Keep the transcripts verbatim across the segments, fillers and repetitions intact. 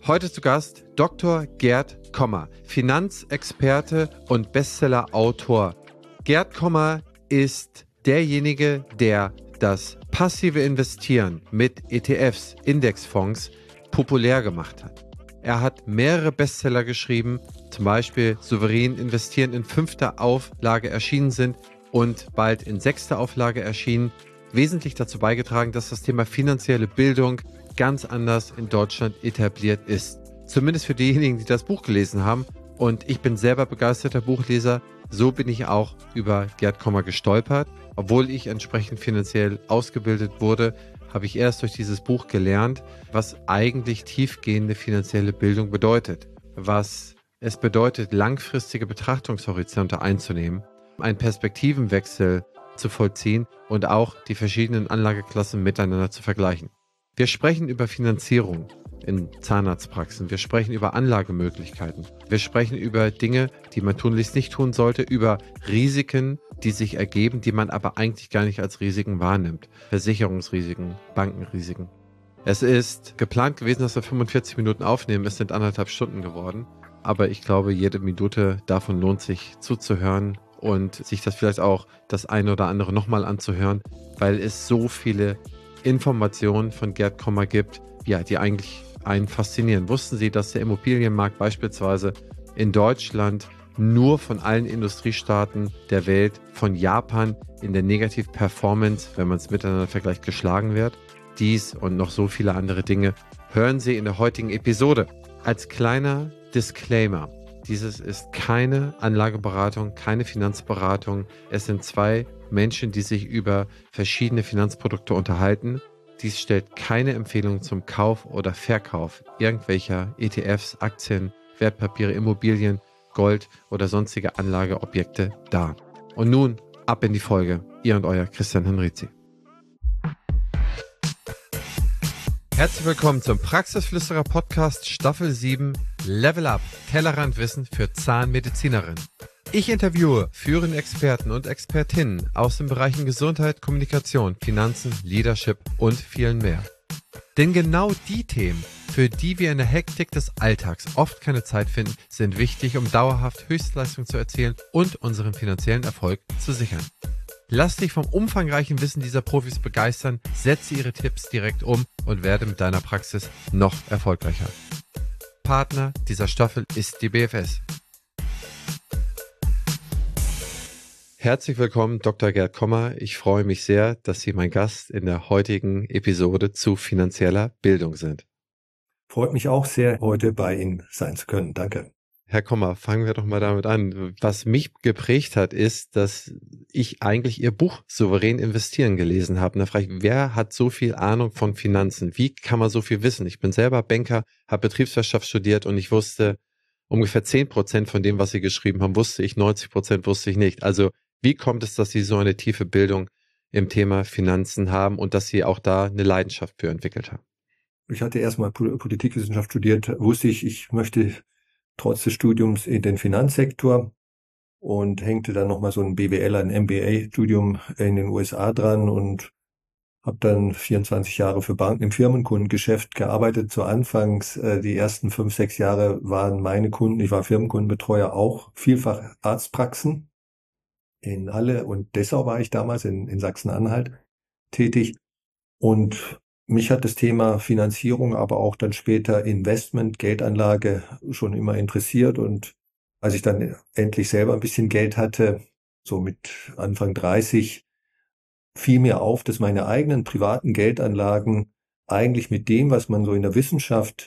Heute zu Gast Doktor Gerd Kommer, Finanzexperte und Bestsellerautor. Gerd Kommer ist derjenige, der das passive Investieren mit E T Fs, Indexfonds, populär gemacht hat. Er hat mehrere Bestseller geschrieben, zum Beispiel Souverän investieren in fünfter Auflage erschienen sind und bald in sechster Auflage erschienen. Wesentlich dazu beigetragen, dass das Thema finanzielle Bildung ganz anders in Deutschland etabliert ist. Zumindest für diejenigen, die das Buch gelesen haben. Und ich bin selber begeisterter Buchleser. So bin ich auch über Gerd Kommer gestolpert. Obwohl ich entsprechend finanziell ausgebildet wurde, habe ich erst durch dieses Buch gelernt, was eigentlich tiefgehende finanzielle Bildung bedeutet. Was es bedeutet, langfristige Betrachtungshorizonte einzunehmen, einen Perspektivenwechsel zu vollziehen und auch die verschiedenen Anlageklassen miteinander zu vergleichen. Wir sprechen über Finanzierung in Zahnarztpraxen. Wir sprechen über Anlagemöglichkeiten. Wir sprechen über Dinge, die man tunlichst nicht tun sollte, über Risiken, die sich ergeben, die man aber eigentlich gar nicht als Risiken wahrnimmt. Versicherungsrisiken, Bankenrisiken. Es ist geplant gewesen, dass wir fünfundvierzig Minuten aufnehmen. Es sind anderthalb Stunden geworden. Aber ich glaube, jede Minute davon lohnt sich zuzuhören und sich das vielleicht auch das eine oder andere nochmal anzuhören, weil es so viele Informationen von Gerd Kommer gibt, ja, die eigentlich einen faszinieren. Wussten Sie, dass der Immobilienmarkt beispielsweise in Deutschland nur von allen Industriestaaten der Welt, von Japan in der Negativ-Performance, wenn man es miteinander vergleicht, geschlagen wird? Dies und noch so viele andere Dinge hören Sie in der heutigen Episode. Als kleiner Disclaimer: Dieses ist keine Anlageberatung, keine Finanzberatung. Es sind zwei Menschen, die sich über verschiedene Finanzprodukte unterhalten. Dies stellt keine Empfehlung zum Kauf oder Verkauf irgendwelcher E T Fs, Aktien, Wertpapiere, Immobilien, Gold oder sonstige Anlageobjekte dar. Und nun ab in die Folge. Ihr und euer Christian Henrizi. Herzlich willkommen zum Praxisflüsterer Podcast Staffel sieben Level Up, Tellerrandwissen für Zahnmedizinerinnen. Ich interviewe führende Experten und Expertinnen aus den Bereichen Gesundheit, Kommunikation, Finanzen, Leadership und vielen mehr. Denn genau die Themen, für die wir in der Hektik des Alltags oft keine Zeit finden, sind wichtig, um dauerhaft Höchstleistung zu erzielen und unseren finanziellen Erfolg zu sichern. Lass dich vom umfangreichen Wissen dieser Profis begeistern, setze ihre Tipps direkt um und werde mit deiner Praxis noch erfolgreicher. Partner dieser Staffel ist die B F S. Herzlich willkommen, Doktor Gerd Kommer. Ich freue mich sehr, dass Sie mein Gast in der heutigen Episode zu finanzieller Bildung sind. Freut mich auch sehr, heute bei Ihnen sein zu können. Danke. Herr Kommer, fangen wir doch mal damit an. Was mich geprägt hat, ist, dass ich eigentlich Ihr Buch Souverän investieren gelesen habe. Und da frage ich, wer hat so viel Ahnung von Finanzen? Wie kann man so viel wissen? Ich bin selber Banker, habe Betriebswirtschaft studiert und ich wusste ungefähr zehn Prozent von dem, was Sie geschrieben haben, wusste ich, neunzig Prozent wusste ich nicht. Also wie kommt es, dass Sie so eine tiefe Bildung im Thema Finanzen haben und dass Sie auch da eine Leidenschaft für entwickelt haben? Ich hatte erstmal Politikwissenschaft studiert, wusste ich, ich möchte trotz des Studiums in den Finanzsektor und hängte dann nochmal so ein B W L, ein M B A-Studium in den U S A dran und habe dann vierundzwanzig Jahre für Banken im Firmenkundengeschäft gearbeitet. Zu Anfangs, äh, die ersten fünf, sechs Jahre waren meine Kunden, ich war Firmenkundenbetreuer, auch vielfach Arztpraxen in Halle und Dessau war ich damals in, in Sachsen-Anhalt tätig. Und mich hat das Thema Finanzierung, aber auch dann später Investment, Geldanlage schon immer interessiert. Und als ich dann endlich selber ein bisschen Geld hatte, so mit Anfang dreißig, fiel mir auf, dass meine eigenen privaten Geldanlagen eigentlich mit dem, was man so in der Wissenschaft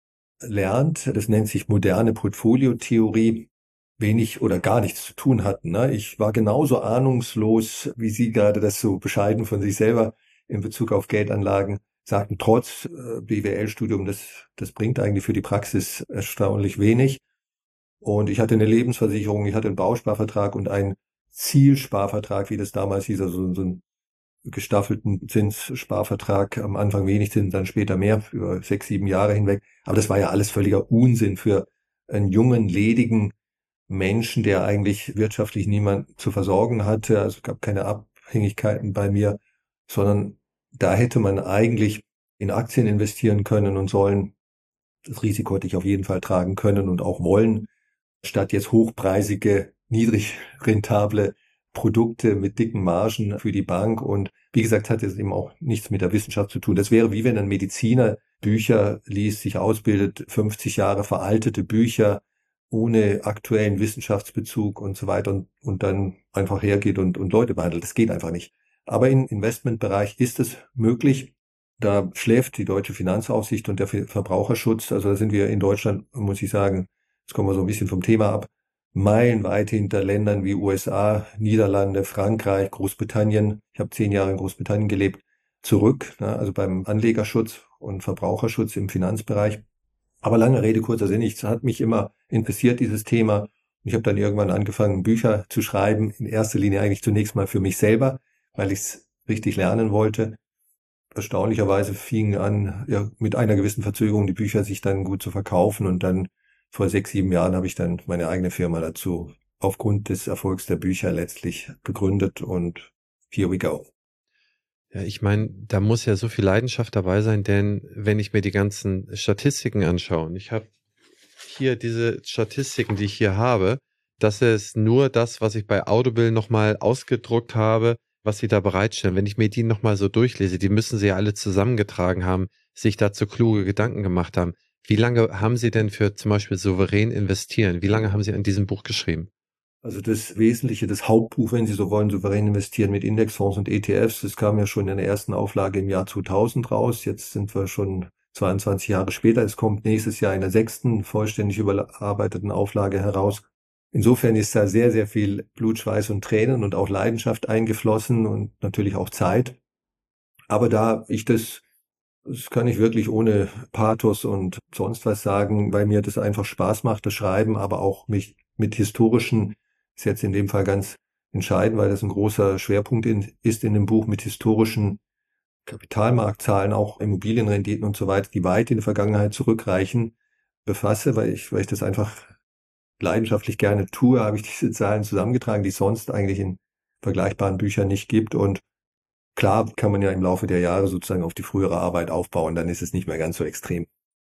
lernt, das nennt sich moderne Portfoliotheorie, wenig oder gar nichts zu tun hatten. Ne? Ich war genauso ahnungslos, wie Sie gerade das so bescheiden von sich selber in Bezug auf Geldanlagen sagten, trotz äh, B W L-Studium, das, das bringt eigentlich für die Praxis erstaunlich wenig. Und ich hatte eine Lebensversicherung, ich hatte einen Bausparvertrag und einen Zielsparvertrag, wie das damals hieß, also so einen gestaffelten Zinssparvertrag, am Anfang wenig Zinsen, dann später mehr, über sechs, sieben Jahre hinweg. Aber das war ja alles völliger Unsinn für einen jungen, ledigen Menschen, der eigentlich wirtschaftlich niemand zu versorgen hatte. Also es gab keine Abhängigkeiten bei mir, sondern da hätte man eigentlich in Aktien investieren können und sollen. Das Risiko hätte ich auf jeden Fall tragen können und auch wollen, statt jetzt hochpreisige, niedrig rentable Produkte mit dicken Margen für die Bank. Und wie gesagt, hat es eben auch nichts mit der Wissenschaft zu tun. Das wäre wie wenn ein Mediziner Bücher liest, sich ausbildet, fünfzig Jahre veraltete Bücher ohne aktuellen Wissenschaftsbezug und so weiter und, und dann einfach hergeht und, und Leute behandelt. Das geht einfach nicht. Aber im Investmentbereich ist es möglich. Da schläft die deutsche Finanzaufsicht und der Verbraucherschutz. Also da sind wir in Deutschland, muss ich sagen, jetzt kommen wir so ein bisschen vom Thema ab, meilenweit hinter Ländern wie U S A, Niederlande, Frankreich, Großbritannien. Ich habe zehn Jahre in Großbritannien gelebt, zurück, ne, also beim Anlegerschutz und Verbraucherschutz im Finanzbereich. Aber lange Rede, kurzer Sinn, es hat mich immer interessiert, dieses Thema. Ich habe dann irgendwann angefangen, Bücher zu schreiben, in erster Linie eigentlich zunächst mal für mich selber, weil ich es richtig lernen wollte. Erstaunlicherweise fingen an, ja, mit einer gewissen Verzögerung die Bücher sich dann gut zu verkaufen und dann vor sechs, sieben Jahren habe ich dann meine eigene Firma dazu aufgrund des Erfolgs der Bücher letztlich gegründet und here we go. Ja, ich meine, da muss ja so viel Leidenschaft dabei sein, denn wenn ich mir die ganzen Statistiken anschaue, und ich habe hier diese Statistiken, die ich hier habe, das ist nur das, was ich bei Audible nochmal ausgedruckt habe, was sie da bereitstellen. Wenn ich mir die nochmal so durchlese, die müssen sie ja alle zusammengetragen haben, sich dazu kluge Gedanken gemacht haben. Wie lange haben Sie denn für zum Beispiel souverän investieren? Wie lange haben Sie an diesem Buch geschrieben? Also das Wesentliche, das Hauptbuch, wenn Sie so wollen, souverän investieren mit Indexfonds und E T Fs, das kam ja schon in der ersten Auflage im Jahr zweitausend raus. Jetzt sind wir schon zweiundzwanzig Jahre später. Es kommt nächstes Jahr in der sechsten vollständig überarbeiteten Auflage heraus. Insofern ist da sehr, sehr viel Blut, Schweiß und Tränen und auch Leidenschaft eingeflossen und natürlich auch Zeit. Aber da ich das, das kann ich wirklich ohne Pathos und sonst was sagen, weil mir das einfach Spaß macht, das Schreiben, aber auch mich mit historischen, ist jetzt in dem Fall ganz entscheidend, weil das ein großer Schwerpunkt in, ist in dem Buch, mit historischen Kapitalmarktzahlen, auch Immobilienrenditen und so weiter, die weit in die Vergangenheit zurückreichen, befasse, weil ich, weil ich das einfach leidenschaftlich gerne tue, habe ich diese Zahlen zusammengetragen, die es sonst eigentlich in vergleichbaren Büchern nicht gibt. Und klar kann man ja im Laufe der Jahre sozusagen auf die frühere Arbeit aufbauen, dann ist es nicht mehr ganz so extrem.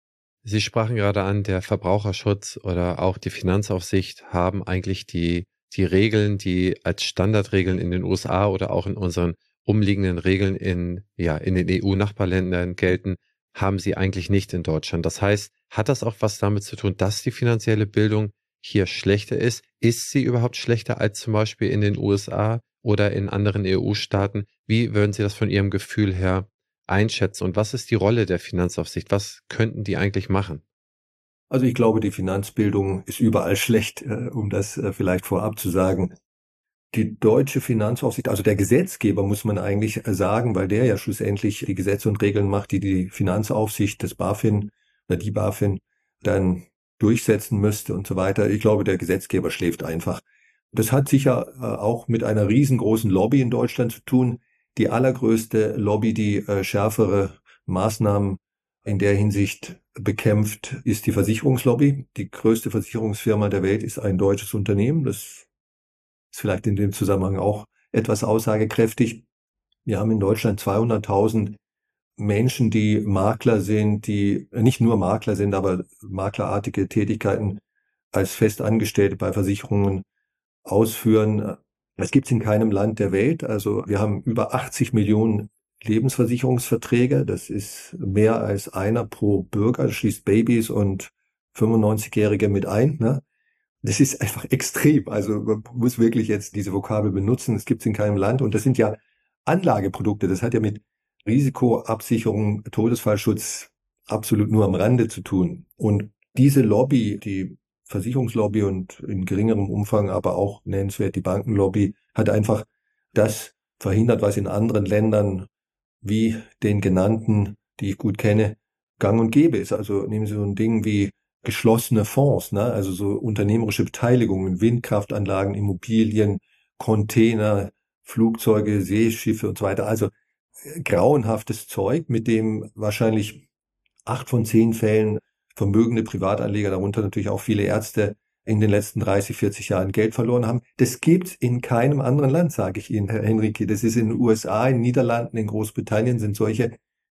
Sie sprachen gerade an, der Verbraucherschutz oder auch die Finanzaufsicht haben eigentlich die, die Regeln, die als Standardregeln in den U S A oder auch in unseren umliegenden Regeln in, ja, in den E U-Nachbarländern gelten, haben sie eigentlich nicht in Deutschland. Das heißt, hat das auch was damit zu tun, dass die finanzielle Bildung hier schlechter ist? Ist sie überhaupt schlechter als zum Beispiel in den U S A oder in anderen E U-Staaten? Wie würden Sie das von Ihrem Gefühl her einschätzen? Und was ist die Rolle der Finanzaufsicht? Was könnten die eigentlich machen? Also ich glaube, die Finanzbildung ist überall schlecht, um das vielleicht vorab zu sagen. Die deutsche Finanzaufsicht, also der Gesetzgeber, muss man eigentlich sagen, weil der ja schlussendlich die Gesetze und Regeln macht, die die Finanzaufsicht des BaFin oder die BaFin dann durchsetzen müsste und so weiter. Ich glaube, der Gesetzgeber schläft einfach. Das hat sicher auch mit einer riesengroßen Lobby in Deutschland zu tun. Die allergrößte Lobby, die äh, schärfere Maßnahmen in der Hinsicht bekämpft, ist die Versicherungslobby. Die größte Versicherungsfirma der Welt ist ein deutsches Unternehmen. Das ist vielleicht in dem Zusammenhang auch etwas aussagekräftig. Wir haben in Deutschland zweihunderttausend Menschen, die Makler sind, die nicht nur Makler sind, aber maklerartige Tätigkeiten als Festangestellte bei Versicherungen ausführen. Das gibt es in keinem Land der Welt. Also wir haben über achtzig Millionen Lebensversicherungsverträge. Das ist mehr als einer pro Bürger. Das schließt Babys und fünfundneunzigjährige mit ein. Ne? Das ist einfach extrem. Also man muss wirklich jetzt diese Vokabel benutzen. Das gibt es in keinem Land. Und das sind ja Anlageprodukte. Das hat ja mit Risikoabsicherung, Todesfallschutz absolut nur am Rande zu tun. Und diese Lobby, die Versicherungslobby und in geringerem Umfang aber auch nennenswert die Bankenlobby, hat einfach das verhindert, was in anderen Ländern wie den genannten, die ich gut kenne, gang und gäbe ist. Also nehmen Sie so ein Ding wie geschlossene Fonds, ne? Also so unternehmerische Beteiligungen, Windkraftanlagen, Immobilien, Container, Flugzeuge, Seeschiffe und so weiter. Also grauenhaftes Zeug, mit dem wahrscheinlich acht von zehn Fällen vermögende Privatanleger, darunter natürlich auch viele Ärzte, in den letzten dreißig, vierzig Jahren Geld verloren haben. Das gibt's in keinem anderen Land, sage ich Ihnen, Herr Henrique. Das ist in den U S A, in den Niederlanden, in Großbritannien sind solche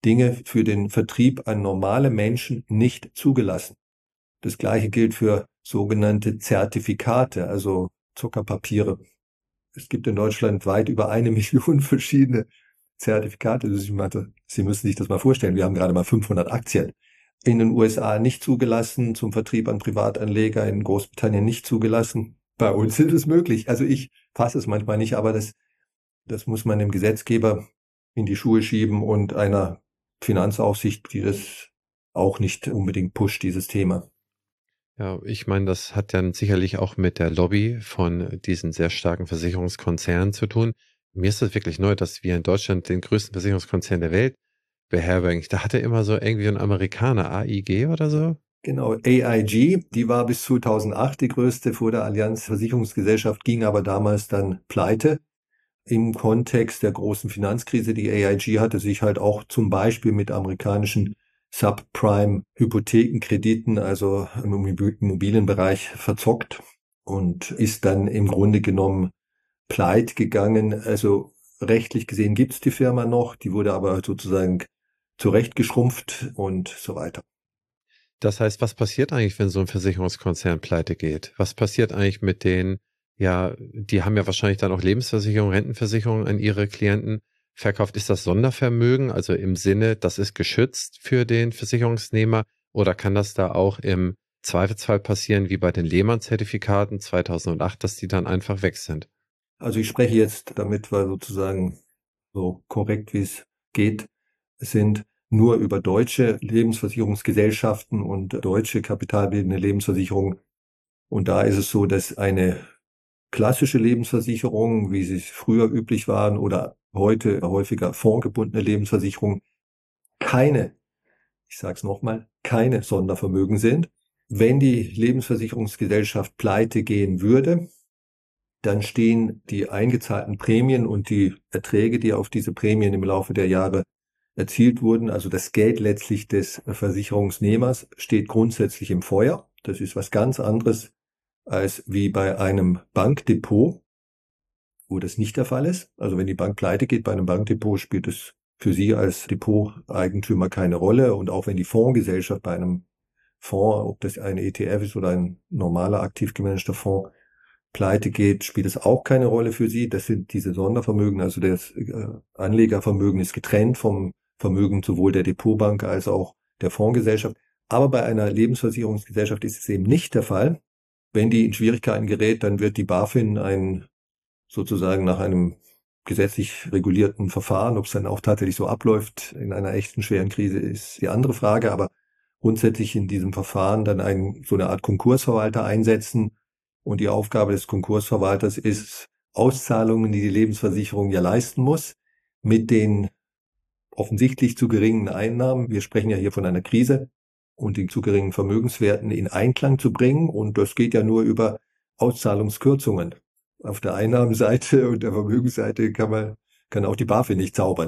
Dinge für den Vertrieb an normale Menschen nicht zugelassen. Das Gleiche gilt für sogenannte Zertifikate, also Zuckerpapiere. Es gibt in Deutschland weit über eine Million verschiedene Zertifikate. Sie müssen sich das mal vorstellen. Wir haben gerade mal fünfhundert Aktien. In den U S A nicht zugelassen, zum Vertrieb an Privatanleger, in Großbritannien nicht zugelassen. Bei uns ist es möglich. Also ich fasse es manchmal nicht, aber das, das muss man dem Gesetzgeber in die Schuhe schieben und einer Finanzaufsicht, die das auch nicht unbedingt pusht, dieses Thema. Ja, ich meine, das hat dann sicherlich auch mit der Lobby von diesen sehr starken Versicherungskonzernen zu tun. Mir ist das wirklich neu, dass wir in Deutschland den größten Versicherungskonzern der Welt beherbergen. Da hatte immer so irgendwie ein Amerikaner, A I G oder so. Genau, A I G, die war bis zweitausendacht die größte vor der Allianz Versicherungsgesellschaft, ging aber damals dann pleite. Im Kontext der großen Finanzkrise, die A I G hatte sich halt auch zum Beispiel mit amerikanischen Subprime-Hypothekenkrediten, also im Immobilienbereich, verzockt und ist dann im Grunde genommen pleite gegangen. Also rechtlich gesehen gibt's die Firma noch, die wurde aber sozusagen zurechtgeschrumpft und so weiter. Das heißt, was passiert eigentlich, wenn so ein Versicherungskonzern pleite geht? Was passiert eigentlich mit denen? Ja, die haben ja wahrscheinlich dann auch Lebensversicherung, Rentenversicherung an ihre Klienten verkauft. Ist das Sondervermögen, also im Sinne, das ist geschützt für den Versicherungsnehmer, oder kann das da auch im Zweifelsfall passieren, wie bei den Lehman-Zertifikaten zweitausendacht, dass die dann einfach weg sind? Also ich spreche jetzt, damit wir sozusagen so korrekt wie es geht sind, nur über deutsche Lebensversicherungsgesellschaften und deutsche kapitalbildende Lebensversicherungen. Und da ist es so, dass eine klassische Lebensversicherung, wie sie früher üblich waren oder heute häufiger fondsgebundene Lebensversicherungen, keine, ich sage es nochmal, keine Sondervermögen sind. Wenn die Lebensversicherungsgesellschaft pleite gehen würde, dann stehen die eingezahlten Prämien und die Erträge, die auf diese Prämien im Laufe der Jahre erzielt wurden, also das Geld letztlich des Versicherungsnehmers, steht grundsätzlich im Feuer. Das ist was ganz anderes als wie bei einem Bankdepot, wo das nicht der Fall ist. Also wenn die Bank pleite geht, bei einem Bankdepot spielt es für Sie als Depoteigentümer keine Rolle. Und auch wenn die Fondsgesellschaft bei einem Fonds, ob das ein E T F ist oder ein normaler aktiv gemanagter Fonds, pleite geht, spielt es auch keine Rolle für Sie. Das sind diese Sondervermögen, also das äh, Anlegervermögen ist getrennt vom Vermögen sowohl der Depotbank als auch der Fondsgesellschaft. Aber bei einer Lebensversicherungsgesellschaft ist es eben nicht der Fall. Wenn die in Schwierigkeiten gerät, dann wird die BaFin ein sozusagen nach einem gesetzlich regulierten Verfahren, ob es dann auch tatsächlich so abläuft in einer echten schweren Krise, ist die andere Frage. Aber grundsätzlich in diesem Verfahren dann ein, so eine Art Konkursverwalter einsetzen. Und die Aufgabe des Konkursverwalters ist, Auszahlungen, die die Lebensversicherung ja leisten muss, mit den offensichtlich zu geringen Einnahmen, wir sprechen ja hier von einer Krise, und den zu geringen Vermögenswerten in Einklang zu bringen. Und das geht ja nur über Auszahlungskürzungen. Auf der Einnahmenseite und der Vermögensseite kann man, kann auch die BaFin nicht zaubern.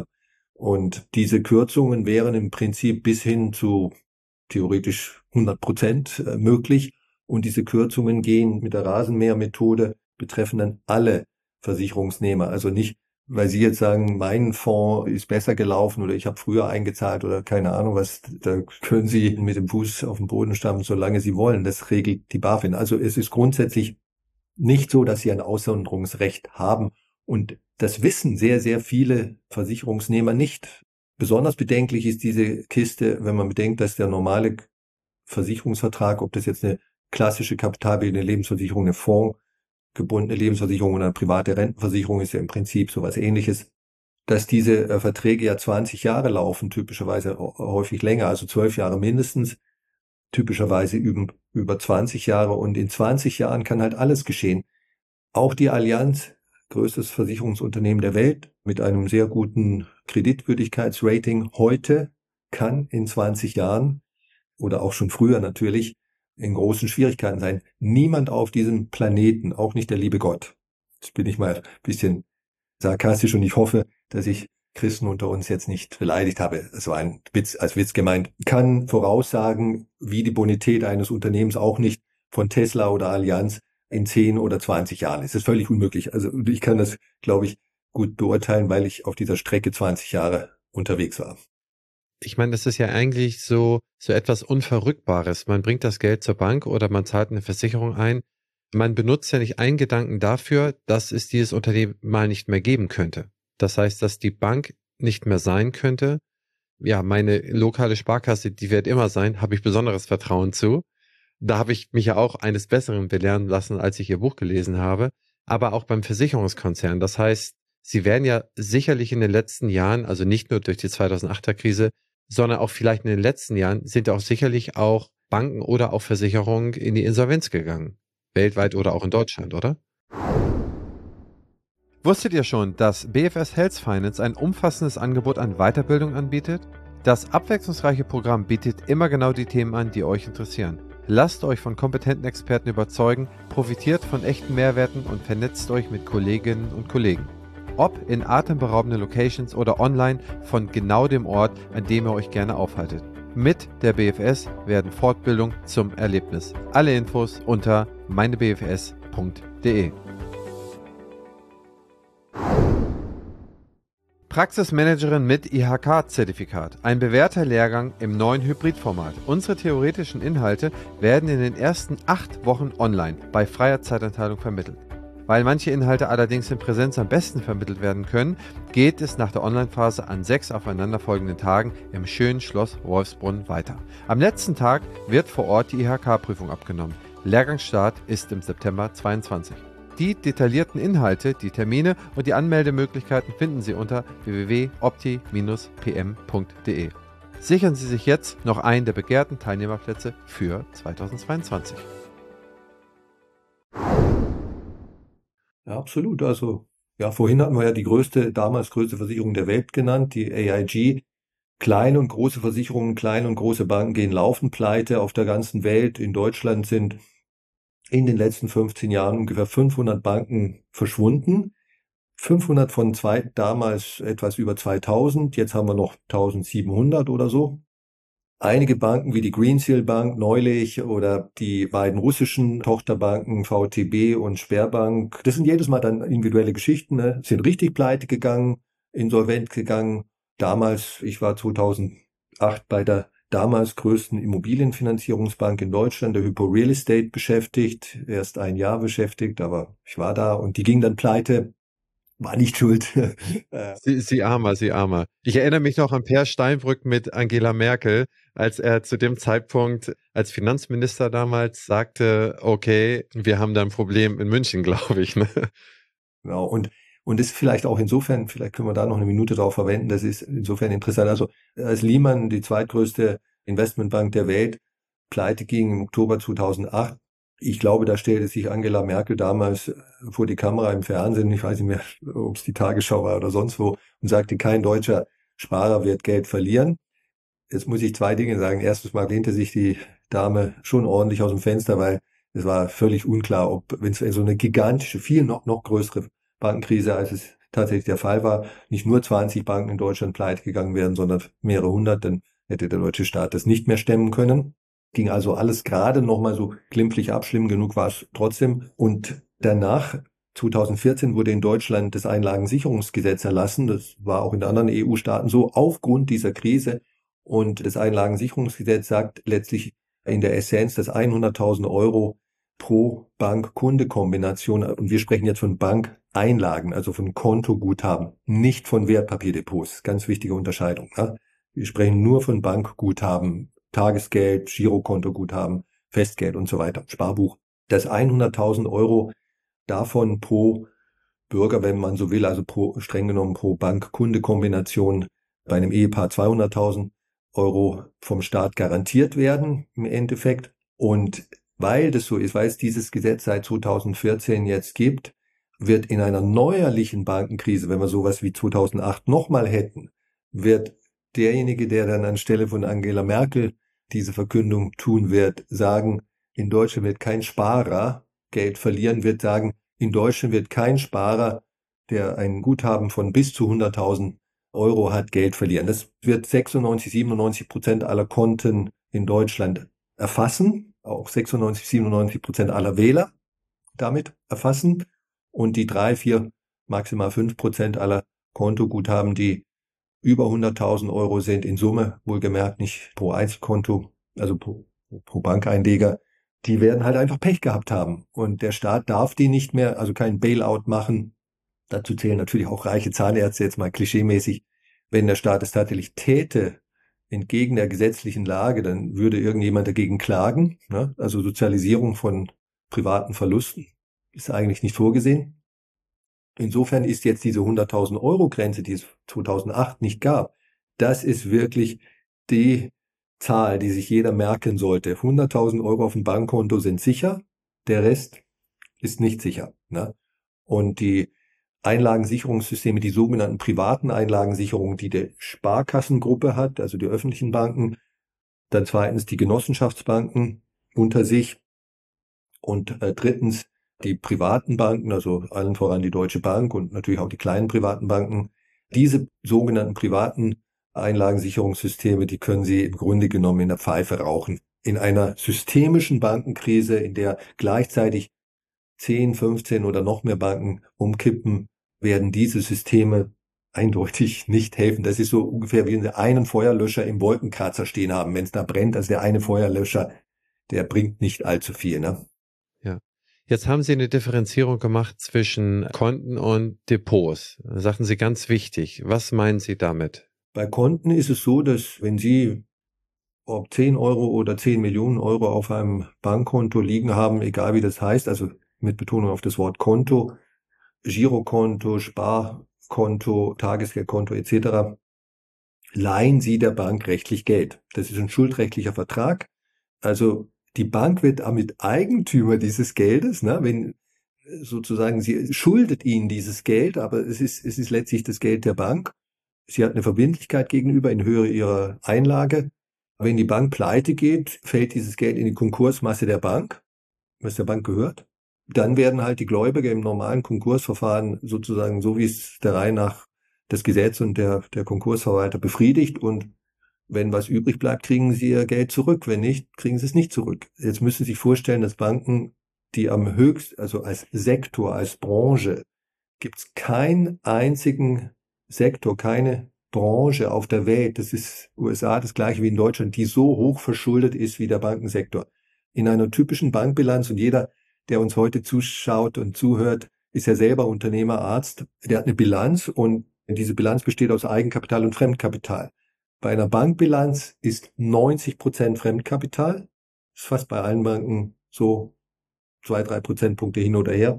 Und diese Kürzungen wären im Prinzip bis hin zu theoretisch hundert Prozent möglich. Und diese Kürzungen gehen mit der Rasenmähermethode, betreffen dann alle Versicherungsnehmer. Also nicht, weil Sie jetzt sagen, mein Fonds ist besser gelaufen oder ich habe früher eingezahlt oder keine Ahnung was, da können Sie mit dem Fuß auf den Boden stampfen, solange Sie wollen. Das regelt die BaFin. Also es ist grundsätzlich nicht so, dass Sie ein Aussonderungsrecht haben. Und das wissen sehr, sehr viele Versicherungsnehmer nicht. Besonders bedenklich ist diese Kiste, wenn man bedenkt, dass der normale Versicherungsvertrag, ob das jetzt eine klassische kapitalbildende Lebensversicherung, eine fondsgebundene Lebensversicherung oder eine private Rentenversicherung ist, ja im Prinzip sowas Ähnliches, dass diese äh, Verträge ja zwanzig Jahre laufen, typischerweise häufig länger, also zwölf Jahre mindestens, typischerweise über, über zwanzig Jahre, und in zwanzig Jahren kann halt alles geschehen. Auch die Allianz, größtes Versicherungsunternehmen der Welt mit einem sehr guten Kreditwürdigkeitsrating heute, kann in zwanzig Jahren oder auch schon früher natürlich in großen Schwierigkeiten sein. Niemand auf diesem Planeten, auch nicht der liebe Gott, jetzt bin ich mal ein bisschen sarkastisch und ich hoffe, dass ich Christen unter uns jetzt nicht beleidigt habe, es war ein Witz, als Witz gemeint, kann voraussagen, wie die Bonität eines Unternehmens, auch nicht von Tesla oder Allianz, in zehn oder zwanzig Jahren ist. Das ist völlig unmöglich. Also ich kann das, glaube ich, gut beurteilen, weil ich auf dieser Strecke zwanzig Jahre unterwegs war. Ich meine, das ist ja eigentlich so, so etwas Unverrückbares. Man bringt das Geld zur Bank oder man zahlt eine Versicherung ein. Man benutzt ja nicht einen Gedanken dafür, dass es dieses Unternehmen mal nicht mehr geben könnte. Das heißt, dass die Bank nicht mehr sein könnte. Ja, meine lokale Sparkasse, die wird immer sein, habe ich besonderes Vertrauen zu. Da habe ich mich ja auch eines Besseren belehren lassen, als ich Ihr Buch gelesen habe. Aber auch beim Versicherungskonzern. Das heißt, Sie werden ja sicherlich in den letzten Jahren, also nicht nur durch die zweitausendachter Krise, sondern auch vielleicht in den letzten Jahren sind ja auch sicherlich auch Banken oder auch Versicherungen in die Insolvenz gegangen. Weltweit oder auch in Deutschland, oder? Wusstet ihr schon, dass B F S Health Finance ein umfassendes Angebot an Weiterbildung anbietet? Das abwechslungsreiche Programm bietet immer genau die Themen an, die euch interessieren. Lasst euch von kompetenten Experten überzeugen, profitiert von echten Mehrwerten und vernetzt euch mit Kolleginnen und Kollegen. Ob in atemberaubenden Locations oder online von genau dem Ort, an dem ihr euch gerne aufhaltet. Mit der B F S werden Fortbildung zum Erlebnis. Alle Infos unter meine b f s punkt d e. Praxismanagerin mit I H K-Zertifikat. Ein bewährter Lehrgang im neuen Hybridformat. Unsere theoretischen Inhalte werden in den ersten acht Wochen online bei freier Zeitanteilung vermittelt. Weil manche Inhalte allerdings in Präsenz am besten vermittelt werden können, geht es nach der Online-Phase an sechs aufeinanderfolgenden Tagen im schönen Schloss Wolfsbrunn weiter. Am letzten Tag wird vor Ort die I H K-Prüfung abgenommen. Lehrgangsstart ist im September zweiundzwanzig. Die detaillierten Inhalte, die Termine und die Anmeldemöglichkeiten finden Sie unter w w w punkt opti Bindestrich p m punkt d e. Sichern Sie sich jetzt noch einen der begehrten Teilnehmerplätze für zweitausendzweiundzwanzig. Ja, absolut. Also, ja, vorhin hatten wir ja die größte, damals größte Versicherung der Welt genannt, die A I G. Kleine und große Versicherungen, kleine und große Banken gehen laufend pleite auf der ganzen Welt. In Deutschland sind in den letzten fünfzehn Jahren ungefähr fünfhundert Banken verschwunden. fünfhundert von zwei, damals etwas über zweitausend. Jetzt haben wir noch eintausendsiebenhundert oder so. Einige Banken wie die Greensill Bank neulich oder die beiden russischen Tochterbanken V T B und Sberbank, das sind jedes Mal dann individuelle Geschichten, ne? Sind richtig pleite gegangen, insolvent gegangen. Damals, ich war zweitausendacht bei der damals größten Immobilienfinanzierungsbank in Deutschland, der Hypo Real Estate, beschäftigt, erst ein Jahr beschäftigt, aber ich war da und die ging dann pleite. War nicht schuld. Sie, Sie Armer, Sie Armer. Ich erinnere mich noch an Per Steinbrück mit Angela Merkel, als er zu dem Zeitpunkt als Finanzminister damals sagte, okay, wir haben da ein Problem in München, glaube ich. Ne? Genau, und und das ist vielleicht auch insofern, vielleicht können wir da noch eine Minute drauf verwenden, das ist insofern interessant. Also als Lehman, die zweitgrößte Investmentbank der Welt, pleite ging im Oktober zweitausendacht, ich glaube, da stellte sich Angela Merkel damals vor die Kamera im Fernsehen, ich weiß nicht mehr, ob es die Tagesschau war oder sonst wo, und sagte, kein deutscher Sparer wird Geld verlieren. Jetzt muss ich zwei Dinge sagen. Erstens mal lehnte sich die Dame schon ordentlich aus dem Fenster, weil es war völlig unklar, ob, wenn es so eine gigantische, viel noch, noch größere Bankenkrise, als es tatsächlich der Fall war, nicht nur zwanzig Banken in Deutschland pleite gegangen wären, sondern mehrere hundert, dann hätte der deutsche Staat das nicht mehr stemmen können. Ging also alles gerade noch mal so glimpflich ab, schlimm genug war es trotzdem. Und danach, zweitausendvierzehn, wurde in Deutschland das Einlagensicherungsgesetz erlassen. Das war auch in anderen E U-Staaten so, aufgrund dieser Krise. Und das Einlagensicherungsgesetz sagt letztlich in der Essenz, dass hunderttausend Euro pro Bank-Kunde-Kombination, und wir sprechen jetzt von Bankeinlagen, also von Kontoguthaben, nicht von Wertpapierdepots. Ganz wichtige Unterscheidung. Ja? Wir sprechen nur von Bankguthaben, Tagesgeld, Girokontoguthaben, Festgeld und so weiter, Sparbuch. Dass hunderttausend Euro davon pro Bürger, wenn man so will, also pro, streng genommen pro Bank-Kunde-Kombination bei einem Ehepaar zweihunderttausend Euro vom Staat garantiert werden im Endeffekt. Und weil das so ist, weil es dieses Gesetz seit zweitausendvierzehn jetzt gibt, wird in einer neuerlichen Bankenkrise, wenn wir sowas wie zweitausendacht nochmal hätten, wird derjenige, der dann anstelle von Angela Merkel diese Verkündung tun wird, sagen, in Deutschland wird kein Sparer Geld verlieren, wird sagen, in Deutschland wird kein Sparer, der ein Guthaben von bis zu hunderttausend Euro hat, Geld verlieren. Das wird sechsundneunzig, siebenundneunzig Prozent aller Konten in Deutschland erfassen, auch sechsundneunzig, siebenundneunzig Prozent aller Wähler damit erfassen und die drei, vier, maximal fünf Prozent aller Kontoguthaben, die über hunderttausend Euro sind in Summe, wohlgemerkt nicht pro Einzelkonto, also pro, pro Bankeinleger, die werden halt einfach Pech gehabt haben. Und der Staat darf die nicht mehr, also kein Bailout machen. Dazu zählen natürlich auch reiche Zahnärzte, jetzt mal klischeemäßig. Wenn der Staat es tatsächlich täte, entgegen der gesetzlichen Lage, dann würde irgendjemand dagegen klagen. Ne? Also Sozialisierung von privaten Verlusten ist eigentlich nicht vorgesehen. Insofern ist jetzt diese hunderttausend Euro Grenze, die es zweitausendacht nicht gab, das ist wirklich die Zahl, die sich jeder merken sollte. hunderttausend Euro auf dem Bankkonto sind sicher, der Rest ist nicht sicher. Ne? Und die Einlagensicherungssysteme, die sogenannten privaten Einlagensicherungen, die die Sparkassengruppe hat, also die öffentlichen Banken, dann zweitens die Genossenschaftsbanken unter sich und äh, drittens die privaten Banken, also allen voran die Deutsche Bank und natürlich auch die kleinen privaten Banken. Diese sogenannten privaten Einlagensicherungssysteme, die können Sie im Grunde genommen in der Pfeife rauchen. In einer systemischen Bankenkrise, in der gleichzeitig zehn, fünfzehn oder noch mehr Banken umkippen, werden diese Systeme eindeutig nicht helfen. Das ist so ungefähr, wie wenn Sie einen Feuerlöscher im Wolkenkratzer stehen haben. Wenn es da brennt, also der eine Feuerlöscher, der bringt nicht allzu viel, ne? Ja. Jetzt haben Sie eine Differenzierung gemacht zwischen Konten und Depots. Das sagten Sie ganz wichtig. Was meinen Sie damit? Bei Konten ist es so, dass wenn Sie ob zehn Euro oder zehn Millionen Euro auf einem Bankkonto liegen haben, egal wie das heißt, also mit Betonung auf das Wort Konto, Girokonto, Sparkonto, Tagesgeldkonto et cetera, leihen Sie der Bank rechtlich Geld. Das ist ein schuldrechtlicher Vertrag. Also die Bank wird damit Eigentümer dieses Geldes, ne, wenn sozusagen sie schuldet Ihnen dieses Geld, aber es ist, es ist letztlich das Geld der Bank. Sie hat eine Verbindlichkeit gegenüber in Höhe ihrer Einlage. Wenn die Bank pleite geht, fällt dieses Geld in die Konkursmasse der Bank, was der Bank gehört. Dann werden halt die Gläubiger im normalen Konkursverfahren sozusagen, so wie es der Reihe nach das Gesetz und der, der Konkursverwalter befriedigt, und wenn was übrig bleibt, kriegen sie ihr Geld zurück. Wenn nicht, kriegen sie es nicht zurück. Jetzt müssen Sie sich vorstellen, dass Banken, die am höchsten, also als Sektor, als Branche, gibt es keinen einzigen Sektor, keine Branche auf der Welt, das ist U S A das gleiche wie in Deutschland, die so hoch verschuldet ist wie der Bankensektor. In einer typischen Bankbilanz, und jeder, der uns heute zuschaut und zuhört, ist ja selber Unternehmer, Arzt, der hat eine Bilanz, und diese Bilanz besteht aus Eigenkapital und Fremdkapital. Bei einer Bankbilanz ist neunzig Prozent Fremdkapital, ist fast bei allen Banken so zwei, drei Prozentpunkte hin oder her,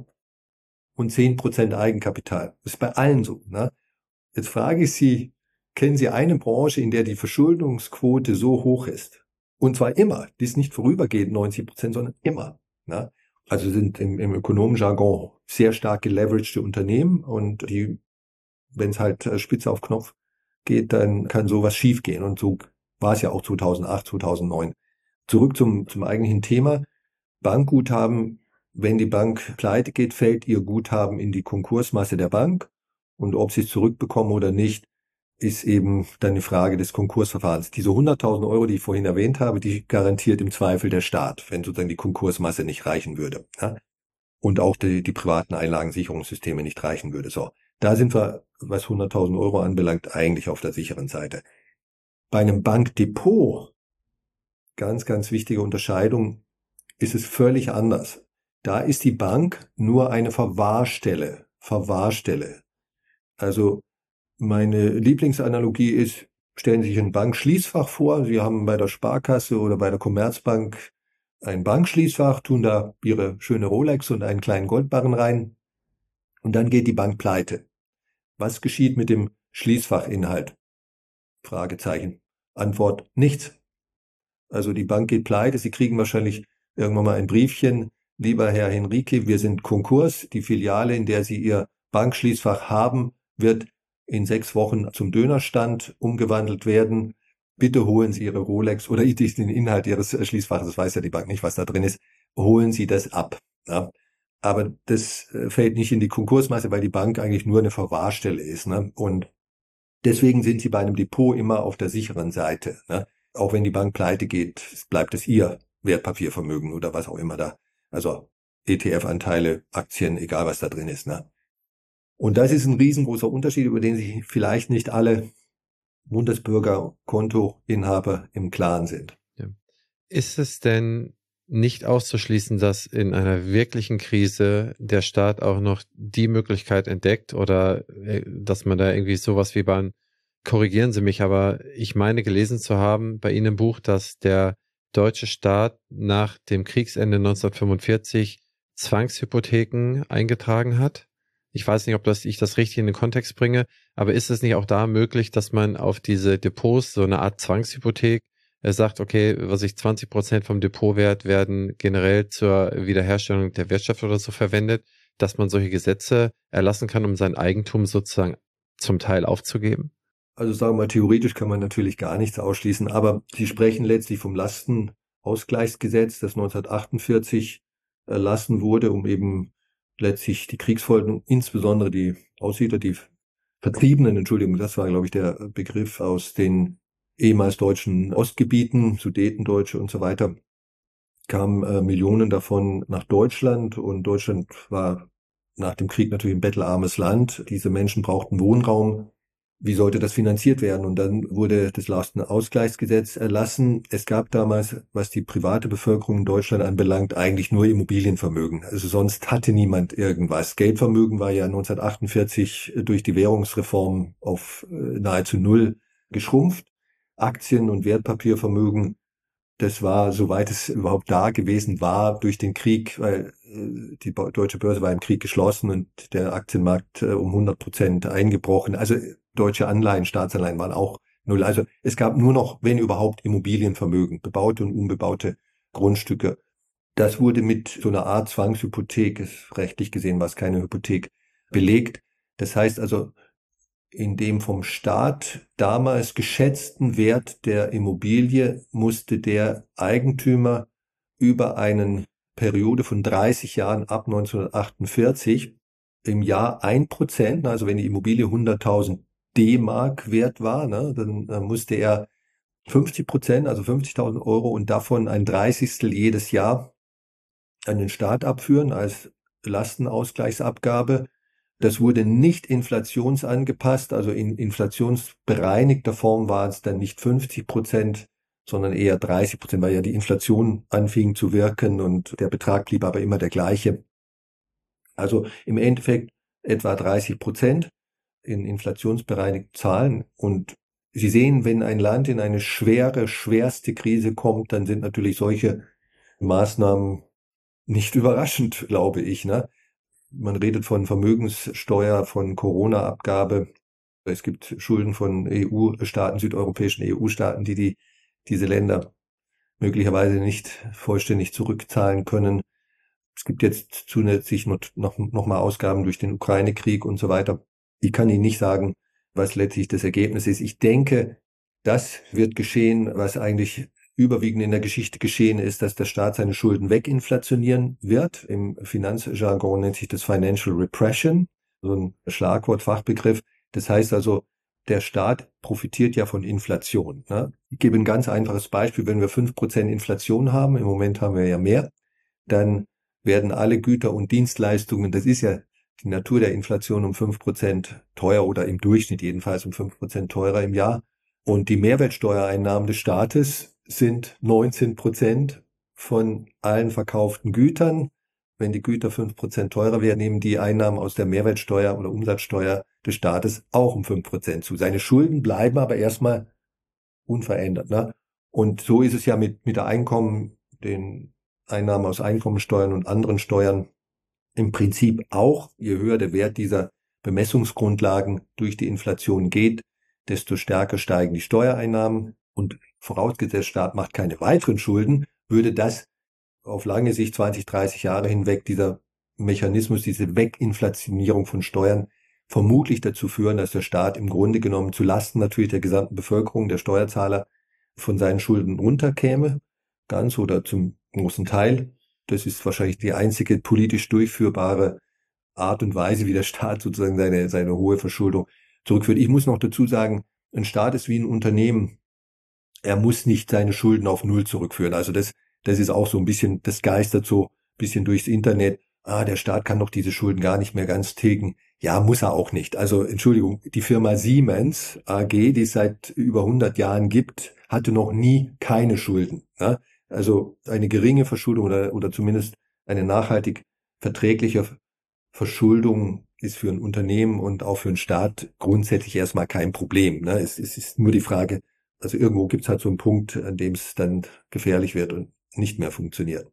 und zehn Prozent Eigenkapital. Das ist bei allen so. Ne? Jetzt frage ich Sie, kennen Sie eine Branche, in der die Verschuldungsquote so hoch ist? Und zwar immer, die ist nicht vorübergehend neunzig Prozent, sondern immer. Ne? Also sind im, im Ökonomenjargon sehr stark geleveragte Unternehmen, und die, wenn es halt spitze auf Knopf geht, dann kann sowas schiefgehen. Und so war es ja auch zweitausendacht, zweitausendneun. Zurück zum, zum eigentlichen Thema. Bankguthaben, wenn die Bank pleite geht, fällt ihr Guthaben in die Konkursmasse der Bank. Und ob sie es zurückbekommen oder nicht, ist eben dann die Frage des Konkursverfahrens. Diese hunderttausend Euro, die ich vorhin erwähnt habe, die garantiert im Zweifel der Staat, wenn sozusagen die Konkursmasse nicht reichen würde. Ja? Und auch die, die privaten Einlagensicherungssysteme nicht reichen würde. So, da sind wir, was hunderttausend Euro anbelangt, eigentlich auf der sicheren Seite. Bei einem Bankdepot, ganz, ganz wichtige Unterscheidung, ist es völlig anders. Da ist die Bank nur eine Verwahrstelle. Verwahrstelle. Also meine Lieblingsanalogie ist, stellen Sie sich ein Bankschließfach vor. Sie haben bei der Sparkasse oder bei der Commerzbank ein Bankschließfach, tun da Ihre schöne Rolex und einen kleinen Goldbarren rein, und dann geht die Bank pleite. Was geschieht mit dem Schließfachinhalt? Fragezeichen. Antwort: nichts. Also die Bank geht pleite. Sie kriegen wahrscheinlich irgendwann mal ein Briefchen: lieber Herr Henrique, wir sind Konkurs. Die Filiale, in der Sie Ihr Bankschließfach haben, wird in sechs Wochen zum Dönerstand umgewandelt werden. Bitte holen Sie Ihre Rolex oder den Inhalt Ihres Schließfaches, das weiß ja die Bank nicht, was da drin ist, holen Sie das ab. Ja. Aber das fällt nicht in die Konkursmasse, weil die Bank eigentlich nur eine Verwahrstelle ist. Ne? Und deswegen sind Sie bei einem Depot immer auf der sicheren Seite. Ne? Auch wenn die Bank pleite geht, bleibt es Ihr Wertpapiervermögen oder was auch immer da. Also E T F-Anteile, Aktien, egal was da drin ist. Ne? Und das ist ein riesengroßer Unterschied, über den sich vielleicht nicht alle Bundesbürger, Kontoinhaber im Klaren sind. Ja. Ist es denn nicht auszuschließen, dass in einer wirklichen Krise der Staat auch noch die Möglichkeit entdeckt oder dass man da irgendwie sowas wie beim, korrigieren Sie mich, aber ich meine gelesen zu haben bei Ihnen im Buch, dass der deutsche Staat nach dem Kriegsende neunzehnhundertfünfundvierzig Zwangshypotheken eingetragen hat? Ich weiß nicht, ob das, ich das richtig in den Kontext bringe, aber ist es nicht auch da möglich, dass man auf diese Depots so eine Art Zwangshypothek er sagt, okay, was ich zwanzig Prozent vom Depotwert werden generell zur Wiederherstellung der Wirtschaft oder so verwendet, dass man solche Gesetze erlassen kann, um sein Eigentum sozusagen zum Teil aufzugeben? Also sagen wir mal, theoretisch kann man natürlich gar nichts ausschließen, aber Sie sprechen letztlich vom Lastenausgleichsgesetz, das neunzehnhundertachtundvierzig erlassen wurde, um eben letztlich die Kriegsfolgen, insbesondere die Aussiedler, die Vertriebenen, Entschuldigung, das war, glaube ich, der Begriff aus den ehemals deutschen Ostgebieten, Sudetendeutsche und so weiter, kamen äh, Millionen davon nach Deutschland und Deutschland war nach dem Krieg natürlich ein bettelarmes Land. Diese Menschen brauchten Wohnraum. Wie sollte das finanziert werden? Und dann wurde das Lastenausgleichsgesetz erlassen. Es gab damals, was die private Bevölkerung in Deutschland anbelangt, eigentlich nur Immobilienvermögen. Also sonst hatte niemand irgendwas. Geldvermögen war ja neunzehnhundertachtundvierzig durch die Währungsreform auf nahezu null geschrumpft. Aktien- und Wertpapiervermögen, das war, soweit es überhaupt da gewesen war, durch den Krieg, weil äh, die deutsche Börse war im Krieg geschlossen und der Aktienmarkt äh, um hundert Prozent eingebrochen. Also deutsche Anleihen, Staatsanleihen waren auch null. Also es gab nur noch, wenn überhaupt, Immobilienvermögen, bebaute und unbebaute Grundstücke. Das wurde mit so einer Art Zwangshypothek, ist rechtlich gesehen war es keine Hypothek, belegt. Das heißt also, in dem vom Staat damals geschätzten Wert der Immobilie musste der Eigentümer über eine Periode von dreißig Jahren ab neunzehnhundertachtundvierzig im Jahr ein Prozent, also wenn die Immobilie hunderttausend D-Mark wert war, ne, dann, dann musste er fünfzig Prozent, also fünfzigtausend Euro und davon ein Dreißigstel jedes Jahr an den Staat abführen als Lastenausgleichsabgabe. Das wurde nicht inflationsangepasst, also in inflationsbereinigter Form war es dann nicht fünfzig Prozent, sondern eher dreißig Prozent, weil ja die Inflation anfing zu wirken und der Betrag blieb aber immer der gleiche. Also im Endeffekt etwa dreißig Prozent in inflationsbereinigten Zahlen. Und Sie sehen, wenn ein Land in eine schwere, schwerste Krise kommt, dann sind natürlich solche Maßnahmen nicht überraschend, glaube ich, ne? Man redet von Vermögenssteuer, von Corona-Abgabe. Es gibt Schulden von E U-Staaten, südeuropäischen E U-Staaten, die, die diese Länder möglicherweise nicht vollständig zurückzahlen können. Es gibt jetzt zusätzlich noch, noch, noch mal Ausgaben durch den Ukraine-Krieg und so weiter. Ich kann Ihnen nicht sagen, was letztlich das Ergebnis ist. Ich denke, das wird geschehen, was eigentlich überwiegend in der Geschichte geschehen ist, dass der Staat seine Schulden weginflationieren wird. Im Finanzjargon nennt sich das Financial Repression, so ein Schlagwort, Fachbegriff. Das heißt also, der Staat profitiert ja von Inflation. Ne? Ich gebe ein ganz einfaches Beispiel. Wenn wir fünf Prozent Inflation haben, im Moment haben wir ja mehr, dann werden alle Güter und Dienstleistungen, das ist ja die Natur der Inflation, um fünf Prozent teuer oder im Durchschnitt jedenfalls um fünf Prozent teurer im Jahr. Und die Mehrwertsteuereinnahmen des Staates sind neunzehn Prozent von allen verkauften Gütern. Wenn die Güter fünf Prozent teurer werden, nehmen die Einnahmen aus der Mehrwertsteuer oder Umsatzsteuer des Staates auch um fünf Prozent zu. Seine Schulden bleiben aber erstmal unverändert. Ne? Und so ist es ja mit, mit der Einkommen, den Einnahmen aus Einkommensteuern und anderen Steuern im Prinzip auch. Je höher der Wert dieser Bemessungsgrundlagen durch die Inflation geht, desto stärker steigen die Steuereinnahmen. Und vorausgesetzt, Staat macht keine weiteren Schulden, würde das auf lange Sicht, zwanzig, dreißig Jahre hinweg, dieser Mechanismus, diese Weginflationierung von Steuern, vermutlich dazu führen, dass der Staat im Grunde genommen zu Lasten natürlich der gesamten Bevölkerung, der Steuerzahler, von seinen Schulden runterkäme, ganz oder zum großen Teil. Das ist wahrscheinlich die einzige politisch durchführbare Art und Weise, wie der Staat sozusagen seine, seine hohe Verschuldung zurückführt. Ich muss noch dazu sagen, ein Staat ist wie ein Unternehmen. Er muss nicht seine Schulden auf Null zurückführen. Also das, das ist auch so ein bisschen, das geistert so ein bisschen durchs Internet. Ah, der Staat kann doch diese Schulden gar nicht mehr ganz tilgen. Ja, muss er auch nicht. Also Entschuldigung, die Firma Siemens A G, die es seit über hundert Jahren gibt, hatte noch nie keine Schulden. Ne? Also eine geringe Verschuldung oder, oder zumindest eine nachhaltig verträgliche Verschuldung ist für ein Unternehmen und auch für einen Staat grundsätzlich erstmal kein Problem. Ne? Es, es ist nur die Frage, also irgendwo gibt es halt so einen Punkt, an dem es dann gefährlich wird und nicht mehr funktioniert.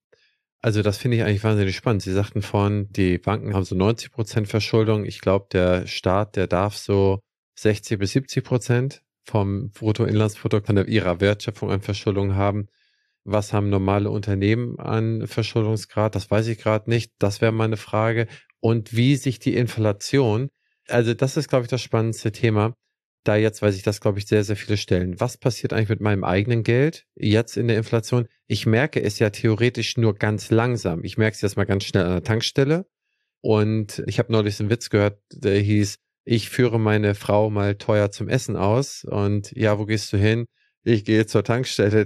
Also das finde ich eigentlich wahnsinnig spannend. Sie sagten vorhin, die Banken haben so neunzig Prozent Verschuldung. Ich glaube, der Staat, der darf so sechzig bis siebzig Prozent vom Bruttoinlandsprodukt von der, ihrer Wertschöpfung an Verschuldung haben. Was haben normale Unternehmen an Verschuldungsgrad? Das weiß ich gerade nicht. Das wäre meine Frage. Und wie sich die Inflation, also das ist, glaube ich, das spannendste Thema. Da jetzt weiß ich das, glaube ich, sehr, sehr viele stellen. Was passiert eigentlich mit meinem eigenen Geld jetzt in der Inflation? Ich merke es ja theoretisch nur ganz langsam. Ich merke es jetzt mal ganz schnell an der Tankstelle. Und ich habe neulich einen Witz gehört, der hieß, ich führe meine Frau mal teuer zum Essen aus. Und ja, wo gehst du hin? Ich gehe zur Tankstelle,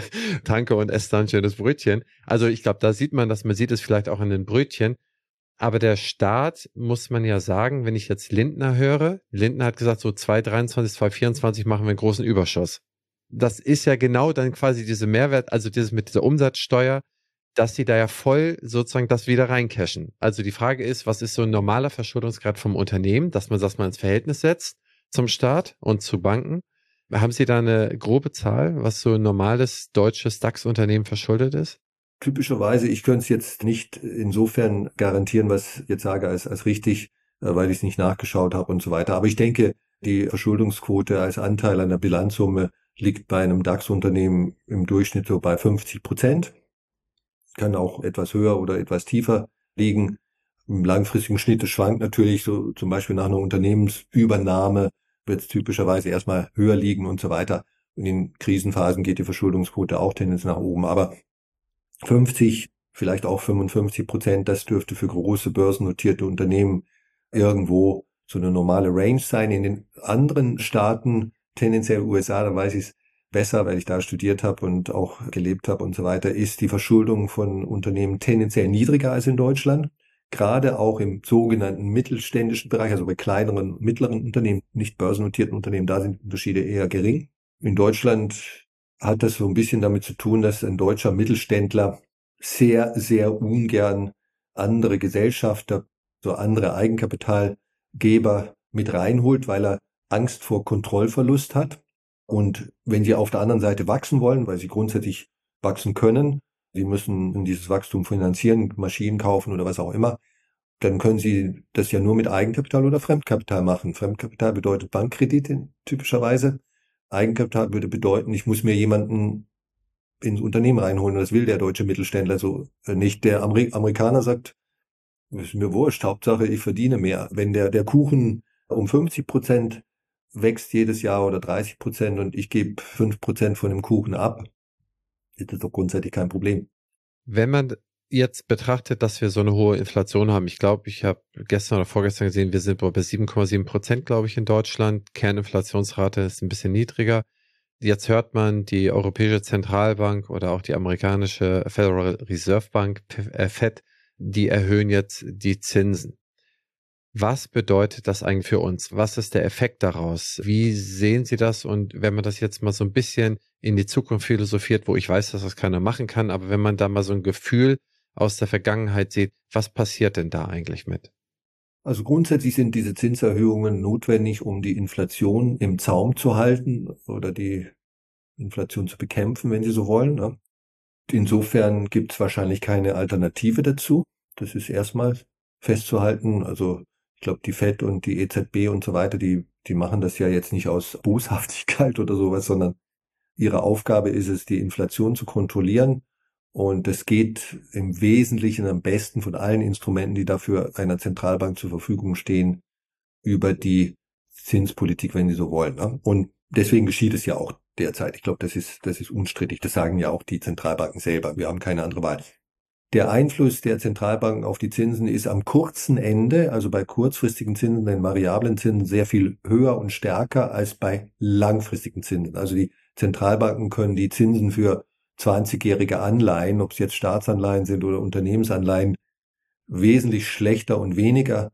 tanke und esse dann ein schönes Brötchen. Also ich glaube, da sieht man das, man sieht es vielleicht auch an den Brötchen. Aber der Staat, muss man ja sagen, wenn ich jetzt Lindner höre, Lindner hat gesagt, so zwanzig dreiundzwanzig, zwanzig vierundzwanzig machen wir einen großen Überschuss. Das ist ja genau dann quasi diese Mehrwert, also dieses mit dieser Umsatzsteuer, dass sie da ja voll sozusagen das wieder reincashen. Also die Frage ist, was ist so ein normaler Verschuldungsgrad vom Unternehmen, dass man das mal ins Verhältnis setzt zum Staat und zu Banken? Haben Sie da eine grobe Zahl, was so ein normales deutsches DAX-Unternehmen verschuldet ist? Typischerweise, ich könnte es jetzt nicht insofern garantieren, was ich jetzt sage, als, als richtig, weil ich es nicht nachgeschaut habe und so weiter. Aber ich denke, die Verschuldungsquote als Anteil an der Bilanzsumme liegt bei einem DAX-Unternehmen im Durchschnitt so bei fünfzig Prozent. Kann auch etwas höher oder etwas tiefer liegen. Im langfristigen Schnitt, das schwankt natürlich, so zum Beispiel nach einer Unternehmensübernahme wird es typischerweise erstmal höher liegen und so weiter. Und in Krisenphasen geht die Verschuldungsquote auch tendenziell nach oben. Aber fünfzig, vielleicht auch fünfundfünfzig Prozent, das dürfte für große börsennotierte Unternehmen irgendwo so eine normale Range sein. In den anderen Staaten, tendenziell U S A, da weiß ich es besser, weil ich da studiert habe und auch gelebt habe und so weiter, ist die Verschuldung von Unternehmen tendenziell niedriger als in Deutschland. Gerade auch im sogenannten mittelständischen Bereich, also bei kleineren, mittleren Unternehmen, nicht börsennotierten Unternehmen, da sind Unterschiede eher gering. In Deutschland hat das so ein bisschen damit zu tun, dass ein deutscher Mittelständler sehr, sehr ungern andere Gesellschafter, so andere Eigenkapitalgeber mit reinholt, weil er Angst vor Kontrollverlust hat. Und wenn sie auf der anderen Seite wachsen wollen, weil sie grundsätzlich wachsen können, sie müssen dieses Wachstum finanzieren, Maschinen kaufen oder was auch immer, dann können sie das ja nur mit Eigenkapital oder Fremdkapital machen. Fremdkapital bedeutet Bankkredite typischerweise. Eigenkapital würde bedeuten, ich muss mir jemanden ins Unternehmen reinholen. Und das will der deutsche Mittelständler so nicht. Der Amer- Amerikaner sagt, ist mir wurscht, Hauptsache ich verdiene mehr. Wenn der, der Kuchen um fünfzig Prozent wächst jedes Jahr oder dreißig Prozent und ich gebe fünf Prozent von dem Kuchen ab, ist das doch grundsätzlich kein Problem. Wenn man jetzt betrachtet, dass wir so eine hohe Inflation haben, ich glaube, ich habe gestern oder vorgestern gesehen, wir sind bei sieben Komma sieben Prozent, glaube ich, in Deutschland. Kerninflationsrate ist ein bisschen niedriger. Jetzt hört man, die Europäische Zentralbank oder auch die amerikanische Federal Reserve Bank, F E D, die erhöhen jetzt die Zinsen. Was bedeutet das eigentlich für uns? Was ist der Effekt daraus? Wie sehen Sie das? Und wenn man das jetzt mal so ein bisschen in die Zukunft philosophiert, wo ich weiß, dass das keiner machen kann, aber wenn man da mal so ein Gefühl aus der Vergangenheit sieht, was passiert denn da eigentlich mit? Also grundsätzlich sind diese Zinserhöhungen notwendig, um die Inflation im Zaum zu halten oder die Inflation zu bekämpfen, wenn Sie so wollen. Ne? Insofern gibt es wahrscheinlich keine Alternative dazu. Das ist erstmal festzuhalten. Also ich glaube, die F E D und die E Z B und so weiter, die, die machen das ja jetzt nicht aus Boshaftigkeit oder sowas, sondern ihre Aufgabe ist es, die Inflation zu kontrollieren. Und das geht im Wesentlichen am besten von allen Instrumenten, die dafür einer Zentralbank zur Verfügung stehen, über die Zinspolitik, wenn Sie so wollen. Ne? Und deswegen geschieht es ja auch derzeit. Ich glaube, das ist, das ist unstrittig. Das sagen ja auch die Zentralbanken selber. Wir haben keine andere Wahl. Der Einfluss der Zentralbanken auf die Zinsen ist am kurzen Ende, also bei kurzfristigen Zinsen, den variablen Zinsen, sehr viel höher und stärker als bei langfristigen Zinsen. Also die Zentralbanken können die Zinsen für zwanzigjährige Anleihen, ob es jetzt Staatsanleihen sind oder Unternehmensanleihen, wesentlich schlechter und weniger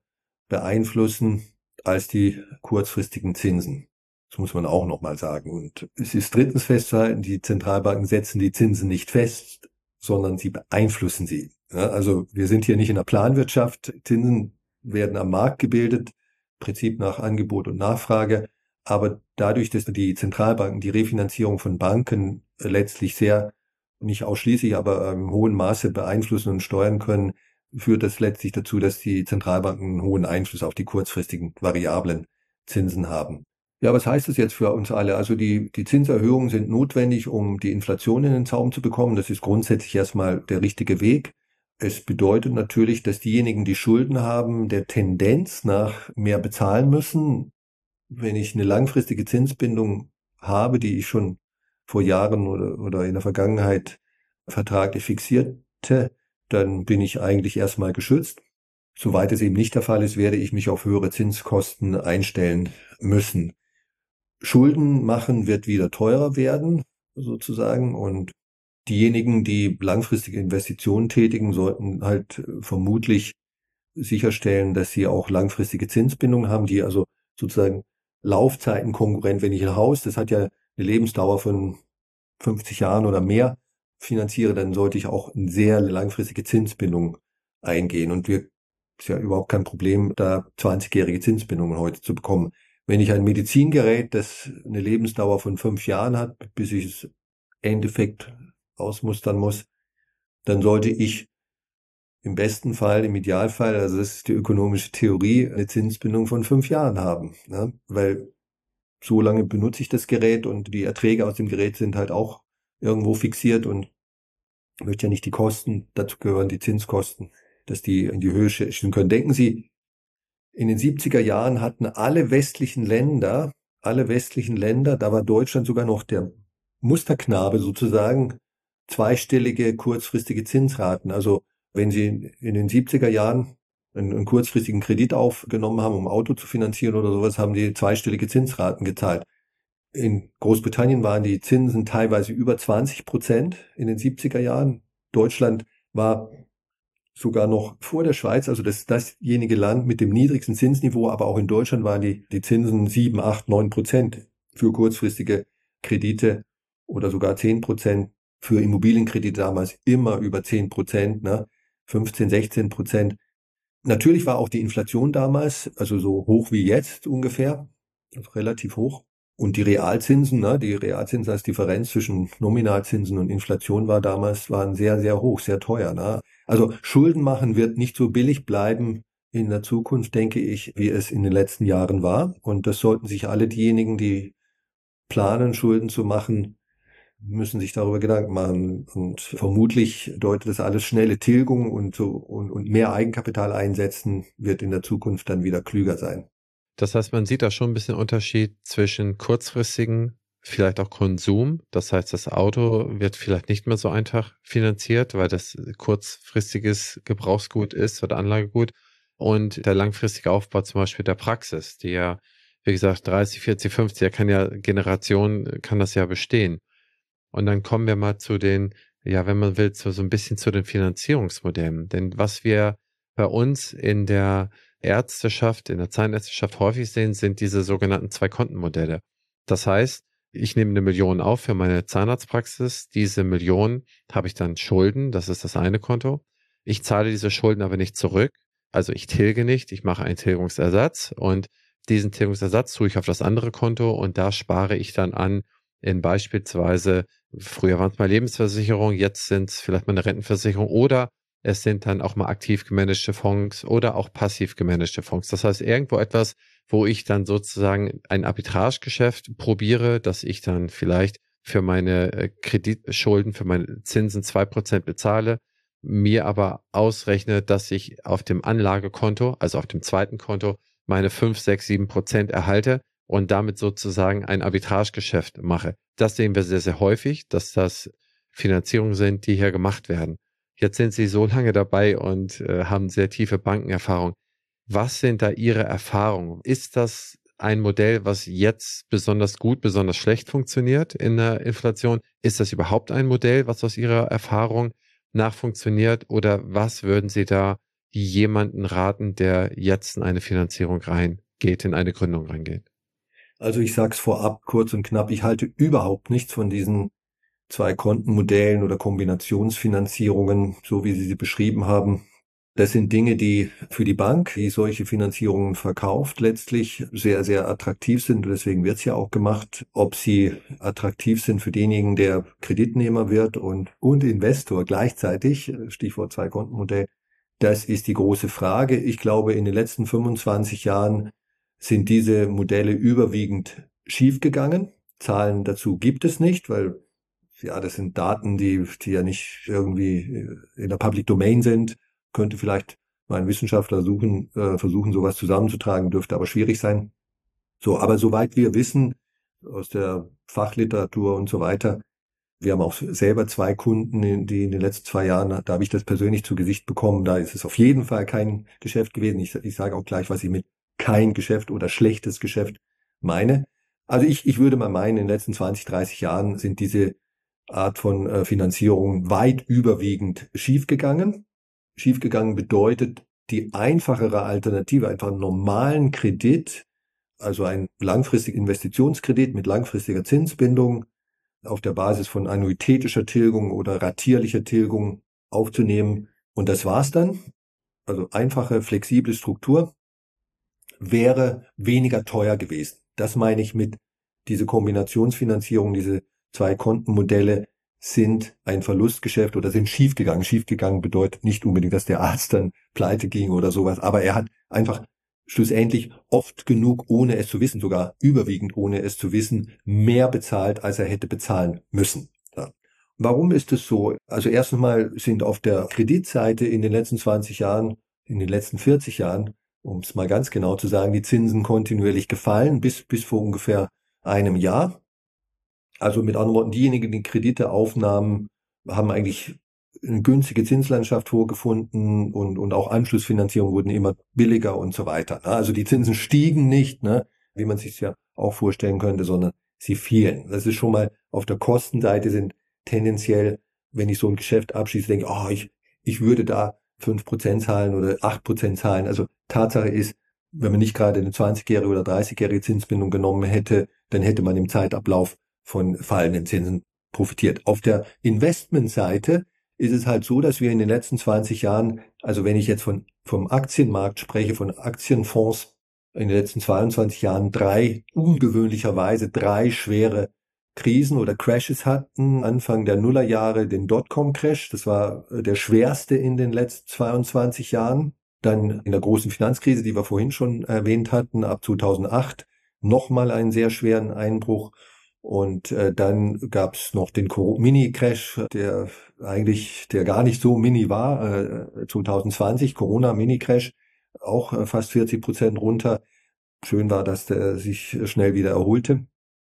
beeinflussen als die kurzfristigen Zinsen. Das muss man auch nochmal sagen. Und es ist drittens festzuhalten, die Zentralbanken setzen die Zinsen nicht fest, sondern sie beeinflussen sie. Ja, also wir sind hier nicht in der Planwirtschaft. Zinsen werden am Markt gebildet, im Prinzip nach Angebot und Nachfrage. Aber dadurch, dass die Zentralbanken die Refinanzierung von Banken letztlich sehr, nicht ausschließlich, aber im hohen Maße beeinflussen und steuern können, führt das letztlich dazu, dass die Zentralbanken einen hohen Einfluss auf die kurzfristigen variablen Zinsen haben. Ja, was heißt das jetzt für uns alle? Also die, die Zinserhöhungen sind notwendig, um die Inflation in den Zaum zu bekommen. Das ist grundsätzlich erstmal der richtige Weg. Es bedeutet natürlich, dass diejenigen, die Schulden haben, der Tendenz nach mehr bezahlen müssen. Wenn ich eine langfristige Zinsbindung habe, die ich schon vor Jahren oder, oder in der Vergangenheit vertraglich fixierte, dann bin ich eigentlich erstmal geschützt. Soweit es eben nicht der Fall ist, werde ich mich auf höhere Zinskosten einstellen müssen. Schulden machen wird wieder teurer werden, sozusagen, und diejenigen, die langfristige Investitionen tätigen, sollten halt vermutlich sicherstellen, dass sie auch langfristige Zinsbindungen haben, die also sozusagen Laufzeitenkonkurrent, wenn ich ein Haus, das hat ja eine Lebensdauer von fünfzig Jahren oder mehr, finanziere, dann sollte ich auch eine sehr langfristige Zinsbindung eingehen. Und wir, ist ja überhaupt kein Problem, da zwanzigjährige Zinsbindungen heute zu bekommen. Wenn ich ein Medizingerät, das eine Lebensdauer von fünf Jahren hat, bis ich es im Endeffekt ausmustern muss, dann sollte ich im besten Fall, im Idealfall, also das ist die ökonomische Theorie, eine Zinsbindung von fünf Jahren haben. Ne? Weil so lange benutze ich das Gerät und die Erträge aus dem Gerät sind halt auch irgendwo fixiert und ich möchte ja nicht die Kosten, dazu gehören die Zinskosten, dass die in die Höhe schießen können. Denken Sie, in den siebziger Jahren hatten alle westlichen Länder, alle westlichen Länder, da war Deutschland sogar noch der Musterknabe sozusagen, zweistellige kurzfristige Zinsraten. Also wenn Sie in den siebziger Jahren einen, einen kurzfristigen Kredit aufgenommen haben, um ein Auto zu finanzieren oder sowas, haben die zweistellige Zinsraten gezahlt. In Großbritannien waren die Zinsen teilweise über zwanzig Prozent in den siebziger Jahren. Deutschland war sogar noch vor der Schweiz, also das ist dasjenige Land mit dem niedrigsten Zinsniveau, aber auch in Deutschland waren die, die Zinsen sieben, acht, neun Prozent für kurzfristige Kredite oder sogar zehn Prozent für Immobilienkredite damals, immer über zehn Prozent, ne? fünfzehn, sechzehn Prozent. Natürlich war auch die Inflation damals, also so hoch wie jetzt ungefähr, also relativ hoch. Und die Realzinsen, ne, die Realzinsen als Differenz zwischen Nominalzinsen und Inflation war damals, waren sehr, sehr hoch, sehr teuer. Ne? Also Schulden machen wird nicht so billig bleiben in der Zukunft, denke ich, wie es in den letzten Jahren war. Und das sollten sich alle diejenigen, die planen, Schulden zu machen, müssen sich darüber Gedanken machen. Und vermutlich deutet das alles schnelle Tilgung und so und, und mehr Eigenkapital einsetzen, wird in der Zukunft dann wieder klüger sein. Das heißt, man sieht da schon ein bisschen Unterschied zwischen kurzfristigen, vielleicht auch Konsum. Das heißt, das Auto wird vielleicht nicht mehr so einfach finanziert, weil das kurzfristiges Gebrauchsgut ist oder Anlagegut. Und der langfristige Aufbau zum Beispiel der Praxis, die ja, wie gesagt, dreißig, vierzig, fünfzig, ja, kann ja Generation, kann das ja bestehen. Und dann kommen wir mal zu den, ja, wenn man will, zu, so ein bisschen zu den Finanzierungsmodellen. Denn was wir bei uns in der Ärzteschaft, in der Zahnärzteschaft häufig sehen, sind diese sogenannten Zwei-Konten-Modelle. Das heißt, ich nehme eine Million auf für meine Zahnarztpraxis. Diese Million habe ich dann Schulden. Das ist das eine Konto. Ich zahle diese Schulden aber nicht zurück. Also ich tilge nicht. Ich mache einen Tilgungsersatz und diesen Tilgungsersatz tue ich auf das andere Konto und da spare ich dann an in beispielsweise, früher waren es mal Lebensversicherung, jetzt sind es vielleicht mal eine Rentenversicherung oder es sind dann auch mal aktiv gemanagte Fonds oder auch passiv gemanagte Fonds. Das heißt, irgendwo etwas, wo ich dann sozusagen ein Arbitragegeschäft probiere, dass ich dann vielleicht für meine Kreditschulden, für meine Zinsen zwei Prozent bezahle, mir aber ausrechne, dass ich auf dem Anlagekonto, also auf dem zweiten Konto, meine fünf, sechs, sieben Prozent erhalte und damit sozusagen ein Arbitragegeschäft mache. Das sehen wir sehr, sehr häufig, dass das Finanzierungen sind, die hier gemacht werden. Jetzt sind Sie so lange dabei und äh, haben sehr tiefe Bankenerfahrung. Was sind da Ihre Erfahrungen? Ist das ein Modell, was jetzt besonders gut, besonders schlecht funktioniert in der Inflation? Ist das überhaupt ein Modell, was aus Ihrer Erfahrung nach funktioniert? Oder was würden Sie da jemanden raten, der jetzt in eine Finanzierung reingeht, in eine Gründung reingeht? Also ich sage es vorab kurz und knapp, ich halte überhaupt nichts von diesen Zwei-Konten-Modellen oder Kombinationsfinanzierungen, so wie Sie sie beschrieben haben. Das sind Dinge, die für die Bank, die solche Finanzierungen verkauft, letztlich sehr, sehr attraktiv sind. Und deswegen wird es ja auch gemacht. Ob sie attraktiv sind für denjenigen, der Kreditnehmer wird und, und Investor gleichzeitig, Stichwort Zwei-Konten-Modell, das ist die große Frage. Ich glaube, in den letzten fünfundzwanzig Jahren sind diese Modelle überwiegend schiefgegangen. Zahlen dazu gibt es nicht, weil ja, das sind Daten, die, die ja nicht irgendwie in der Public Domain sind. Könnte vielleicht mal ein Wissenschaftler suchen, äh, versuchen, sowas zusammenzutragen, dürfte aber schwierig sein. So, aber soweit wir wissen, aus der Fachliteratur und so weiter, wir haben auch selber zwei Kunden, die in den letzten zwei Jahren, da habe ich das persönlich zu Gesicht bekommen, da ist es auf jeden Fall kein Geschäft gewesen. Ich, ich sage auch gleich, was ich mit kein Geschäft oder schlechtes Geschäft meine. Also ich, ich würde mal meinen, in den letzten zwanzig, dreißig Jahren sind diese Art von äh, Finanzierung weit überwiegend schiefgegangen. Schiefgegangen bedeutet die einfachere Alternative, einfach einen normalen Kredit, also ein langfristiger Investitionskredit mit langfristiger Zinsbindung auf der Basis von annuitätischer Tilgung oder ratierlicher Tilgung aufzunehmen. Und das war's dann. Also einfache, flexible Struktur wäre weniger teuer gewesen. Das meine ich mit diese Kombinationsfinanzierung, diese Zwei-Konten-Modelle sind ein Verlustgeschäft oder sind schiefgegangen. Schiefgegangen bedeutet nicht unbedingt, dass der Arzt dann pleite ging oder sowas, aber er hat einfach schlussendlich oft genug, ohne es zu wissen, sogar überwiegend ohne es zu wissen, mehr bezahlt, als er hätte bezahlen müssen. Ja. Warum ist es so? Also erstens mal sind auf der Kreditseite in den letzten zwanzig Jahren, in den letzten vierzig Jahren, um es mal ganz genau zu sagen, die Zinsen kontinuierlich gefallen, bis, bis vor ungefähr einem Jahr. Also mit anderen Worten, diejenigen, die Kredite aufnahmen, haben eigentlich eine günstige Zinslandschaft vorgefunden und, und auch Anschlussfinanzierungen wurden immer billiger und so weiter. Also die Zinsen stiegen nicht, ne, wie man sich ja auch vorstellen könnte, sondern sie fielen. Das ist schon mal auf der Kostenseite sind tendenziell, wenn ich so ein Geschäft abschließe, denke ich, oh, ich, ich würde da fünf Prozent zahlen oder acht Prozent zahlen. Also Tatsache ist, wenn man nicht gerade eine zwanzigjährige oder dreißigjährige Zinsbindung genommen hätte, dann hätte man im Zeitablauf von fallenden Zinsen profitiert. Auf der Investmentseite ist es halt so, dass wir in den letzten zwanzig Jahren, also wenn ich jetzt von vom Aktienmarkt spreche, von Aktienfonds, in den letzten zweiundzwanzig Jahren drei, ungewöhnlicherweise drei schwere Krisen oder Crashes hatten. Anfang der Nullerjahre den Dotcom-Crash, das war der schwerste in den letzten zweiundzwanzig Jahren. Dann in der großen Finanzkrise, die wir vorhin schon erwähnt hatten, ab zweitausendacht, nochmal einen sehr schweren Einbruch. Und äh, dann gab es noch den Mini-Crash, der eigentlich, der gar nicht so mini war, äh, zwanzig zwanzig, Corona-Mini-Crash, auch äh, fast vierzig Prozent runter. Schön war, dass der sich schnell wieder erholte.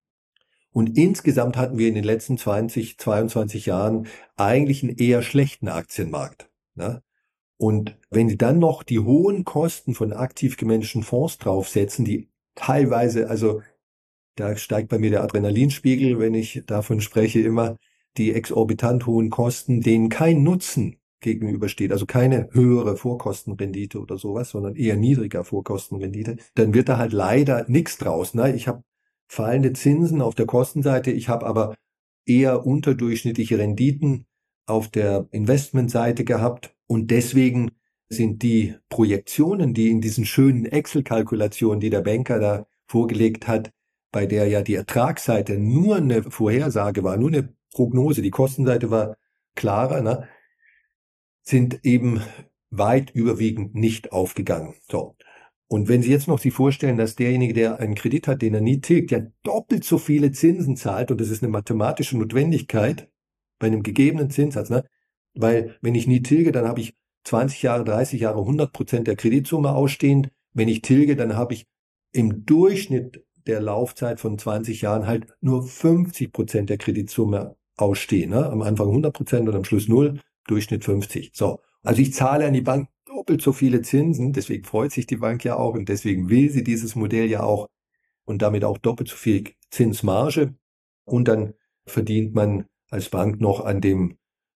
Und insgesamt hatten wir in den letzten zwanzig, zweiundzwanzig Jahren eigentlich einen eher schlechten Aktienmarkt. Ne? Und wenn Sie dann noch die hohen Kosten von aktiv gemanagten Fonds draufsetzen, die teilweise, also da steigt bei mir der Adrenalinspiegel, wenn ich davon spreche, immer die exorbitant hohen Kosten, denen kein Nutzen gegenübersteht, also keine höhere Vorkostenrendite oder sowas, sondern eher niedriger Vorkostenrendite, dann wird da halt leider nichts draus. Ne? Ich habe fallende Zinsen auf der Kostenseite, ich habe aber eher unterdurchschnittliche Renditen auf der Investmentseite gehabt und deswegen sind die Projektionen, die in diesen schönen Excel-Kalkulationen, die der Banker da vorgelegt hat, bei der ja die Ertragsseite nur eine Vorhersage war, nur eine Prognose, die Kostenseite war klarer, ne, sind eben weit überwiegend nicht aufgegangen. So. Und wenn Sie jetzt noch sich vorstellen, dass derjenige, der einen Kredit hat, den er nie tilgt, ja doppelt so viele Zinsen zahlt, und das ist eine mathematische Notwendigkeit bei einem gegebenen Zinssatz, ne, weil wenn ich nie tilge, dann habe ich zwanzig Jahre, dreißig Jahre hundert Prozent der Kreditsumme ausstehend. Wenn ich tilge, dann habe ich im Durchschnitt der Laufzeit von zwanzig Jahren halt nur fünfzig Prozent der Kreditsumme ausstehen. Ne? Am Anfang hundert Prozent und am Schluss null, Durchschnitt fünfzig. So, also ich zahle an die Bank doppelt so viele Zinsen, deswegen freut sich die Bank ja auch und deswegen will sie dieses Modell ja auch und damit auch doppelt so viel Zinsmarge und dann verdient man als Bank noch an dem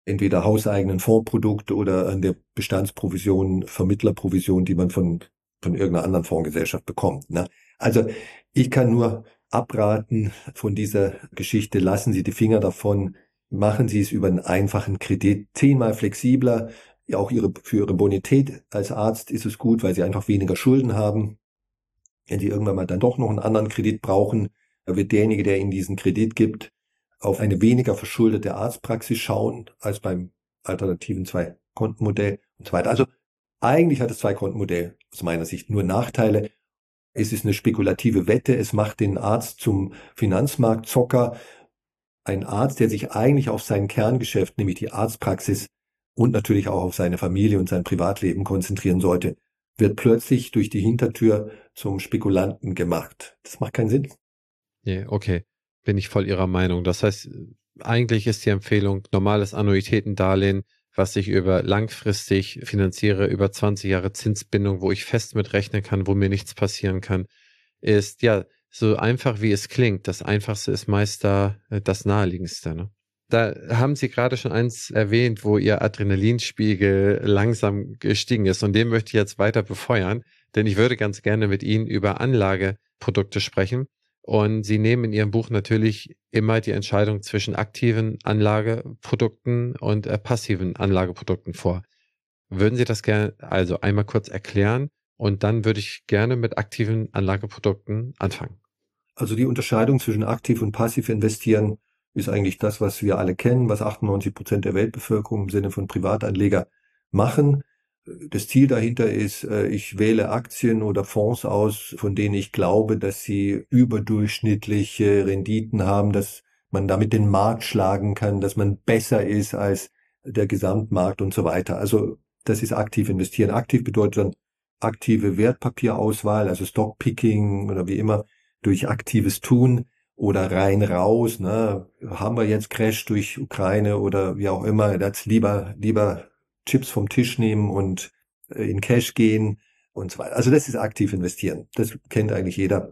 entweder hauseigenen Fondsprodukte oder an der Bestandsprovision, Vermittlerprovision, die man von, von irgendeiner anderen Fondsgesellschaft bekommt. Ne? Also ich kann nur abraten von dieser Geschichte. Lassen Sie die Finger davon. Machen Sie es über einen einfachen Kredit. Zehnmal flexibler. Ja, auch ihre, für Ihre Bonität als Arzt ist es gut, weil Sie einfach weniger Schulden haben. Wenn Sie irgendwann mal dann doch noch einen anderen Kredit brauchen, wird derjenige, der Ihnen diesen Kredit gibt, auf eine weniger verschuldete Arztpraxis schauen als beim alternativen Zwei-Konten-Modell und so weiter. Also eigentlich hat das Zwei-Konten-Modell aus meiner Sicht nur Nachteile. Es ist eine spekulative Wette. Es macht den Arzt zum Finanzmarktzocker. Ein Arzt, der sich eigentlich auf sein Kerngeschäft, nämlich die Arztpraxis und natürlich auch auf seine Familie und sein Privatleben konzentrieren sollte, wird plötzlich durch die Hintertür zum Spekulanten gemacht. Das macht keinen Sinn. Nee, okay, bin ich voll Ihrer Meinung. Das heißt, eigentlich ist die Empfehlung, normales Annuitätendarlehen, was ich über langfristig finanziere, über zwanzig Jahre Zinsbindung, wo ich fest mit rechnen kann, wo mir nichts passieren kann, ist ja so einfach, wie es klingt. Das Einfachste ist meist da äh, das Naheliegendste, ne? Da haben Sie gerade schon eins erwähnt, wo Ihr Adrenalinspiegel langsam gestiegen ist, und den möchte ich jetzt weiter befeuern, denn ich würde ganz gerne mit Ihnen über Anlageprodukte sprechen. Und Sie nehmen in Ihrem Buch natürlich immer die Entscheidung zwischen aktiven Anlageprodukten und äh, passiven Anlageprodukten vor. Würden Sie das gerne also einmal kurz erklären, und dann würde ich gerne mit aktiven Anlageprodukten anfangen. Also die Unterscheidung zwischen aktiv und passiv investieren ist eigentlich das, was wir alle kennen, was achtundneunzig Prozent der Weltbevölkerung im Sinne von Privatanleger machen. Das Ziel dahinter ist, ich wähle Aktien oder Fonds aus, von denen ich glaube, dass sie überdurchschnittliche Renditen haben, dass man damit den Markt schlagen kann, dass man besser ist als der Gesamtmarkt und so weiter. Also das ist aktiv investieren. Aktiv bedeutet dann aktive Wertpapierauswahl, also Stockpicking oder wie immer, durch aktives Tun oder rein raus. Ne? Haben wir jetzt Crash durch Ukraine oder wie auch immer, das lieber lieber Chips vom Tisch nehmen und in Cash gehen und so weiter. Also das ist aktiv investieren. Das kennt eigentlich jeder,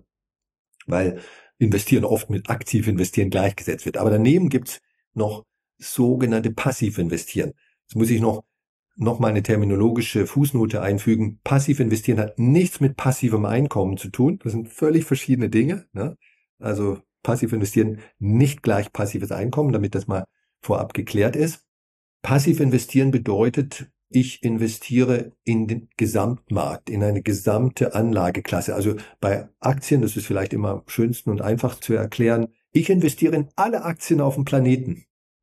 weil investieren oft mit aktiv investieren gleichgesetzt wird. Aber daneben gibt's noch sogenannte passiv investieren. Jetzt muss ich noch noch mal eine terminologische Fußnote einfügen. Passiv investieren hat nichts mit passivem Einkommen zu tun. Das sind völlig verschiedene Dinge. Ne? Also passiv investieren nicht gleich passives Einkommen, damit das mal vorab geklärt ist. Passiv investieren bedeutet, ich investiere in den Gesamtmarkt, in eine gesamte Anlageklasse. Also bei Aktien, das ist vielleicht immer am schönsten und einfach zu erklären, ich investiere in alle Aktien auf dem Planeten.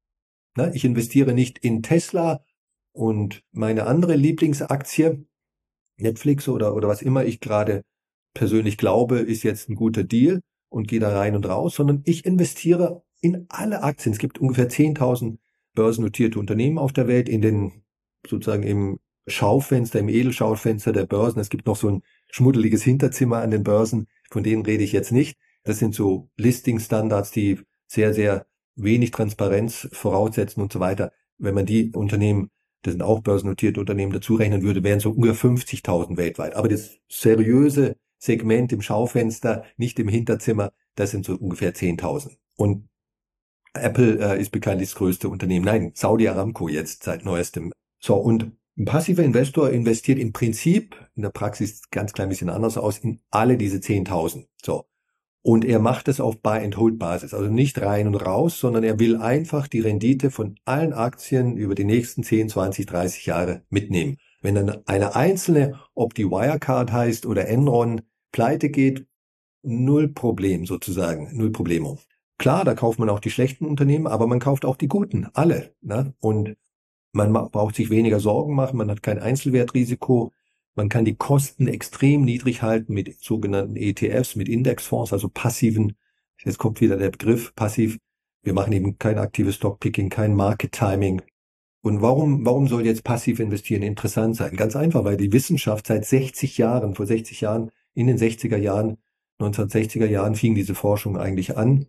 Ich investiere nicht in Tesla und meine andere Lieblingsaktie, Netflix oder, oder was immer ich gerade persönlich glaube, ist jetzt ein guter Deal und gehe da rein und raus, sondern ich investiere in alle Aktien. Es gibt ungefähr zehntausend börsennotierte Unternehmen auf der Welt, in den sozusagen im Schaufenster, im Edelschaufenster der Börsen. Es gibt noch so ein schmuddeliges Hinterzimmer an den Börsen, von denen rede ich jetzt nicht. Das sind so Listing-Standards, die sehr, sehr wenig Transparenz voraussetzen und so weiter. Wenn man die Unternehmen, das sind auch börsennotierte Unternehmen, dazu rechnen würde, wären so ungefähr fünfzigtausend weltweit. Aber das seriöse Segment im Schaufenster, nicht im Hinterzimmer, das sind so ungefähr zehntausend. Und Apple äh, ist bekanntlich das größte Unternehmen. Nein, Saudi Aramco jetzt seit neuestem. So, und ein passiver Investor investiert im Prinzip, in der Praxis ganz klein bisschen anders aus, in alle diese zehntausend. So. Und er macht es auf Buy-and-Hold-Basis, also nicht rein und raus, sondern er will einfach die Rendite von allen Aktien über die nächsten zehn, zwanzig, dreißig Jahre mitnehmen. Wenn dann eine einzelne, ob die Wirecard heißt oder Enron, pleite geht, null Problem sozusagen, null Problemo. Klar, da kauft man auch die schlechten Unternehmen, aber man kauft auch die guten, alle. Ne? Und man braucht sich weniger Sorgen machen, man hat kein Einzelwertrisiko, man kann die Kosten extrem niedrig halten mit sogenannten E T Fs, mit Indexfonds, also passiven, jetzt kommt wieder der Begriff passiv, wir machen eben kein aktives Stockpicking, kein Market Timing. Und warum, warum soll jetzt passiv investieren interessant sein? Ganz einfach, weil die Wissenschaft seit sechzig Jahren, vor sechzig Jahren, in den sechziger Jahren, neunzehnhundertsechziger Jahren fing diese Forschung eigentlich an,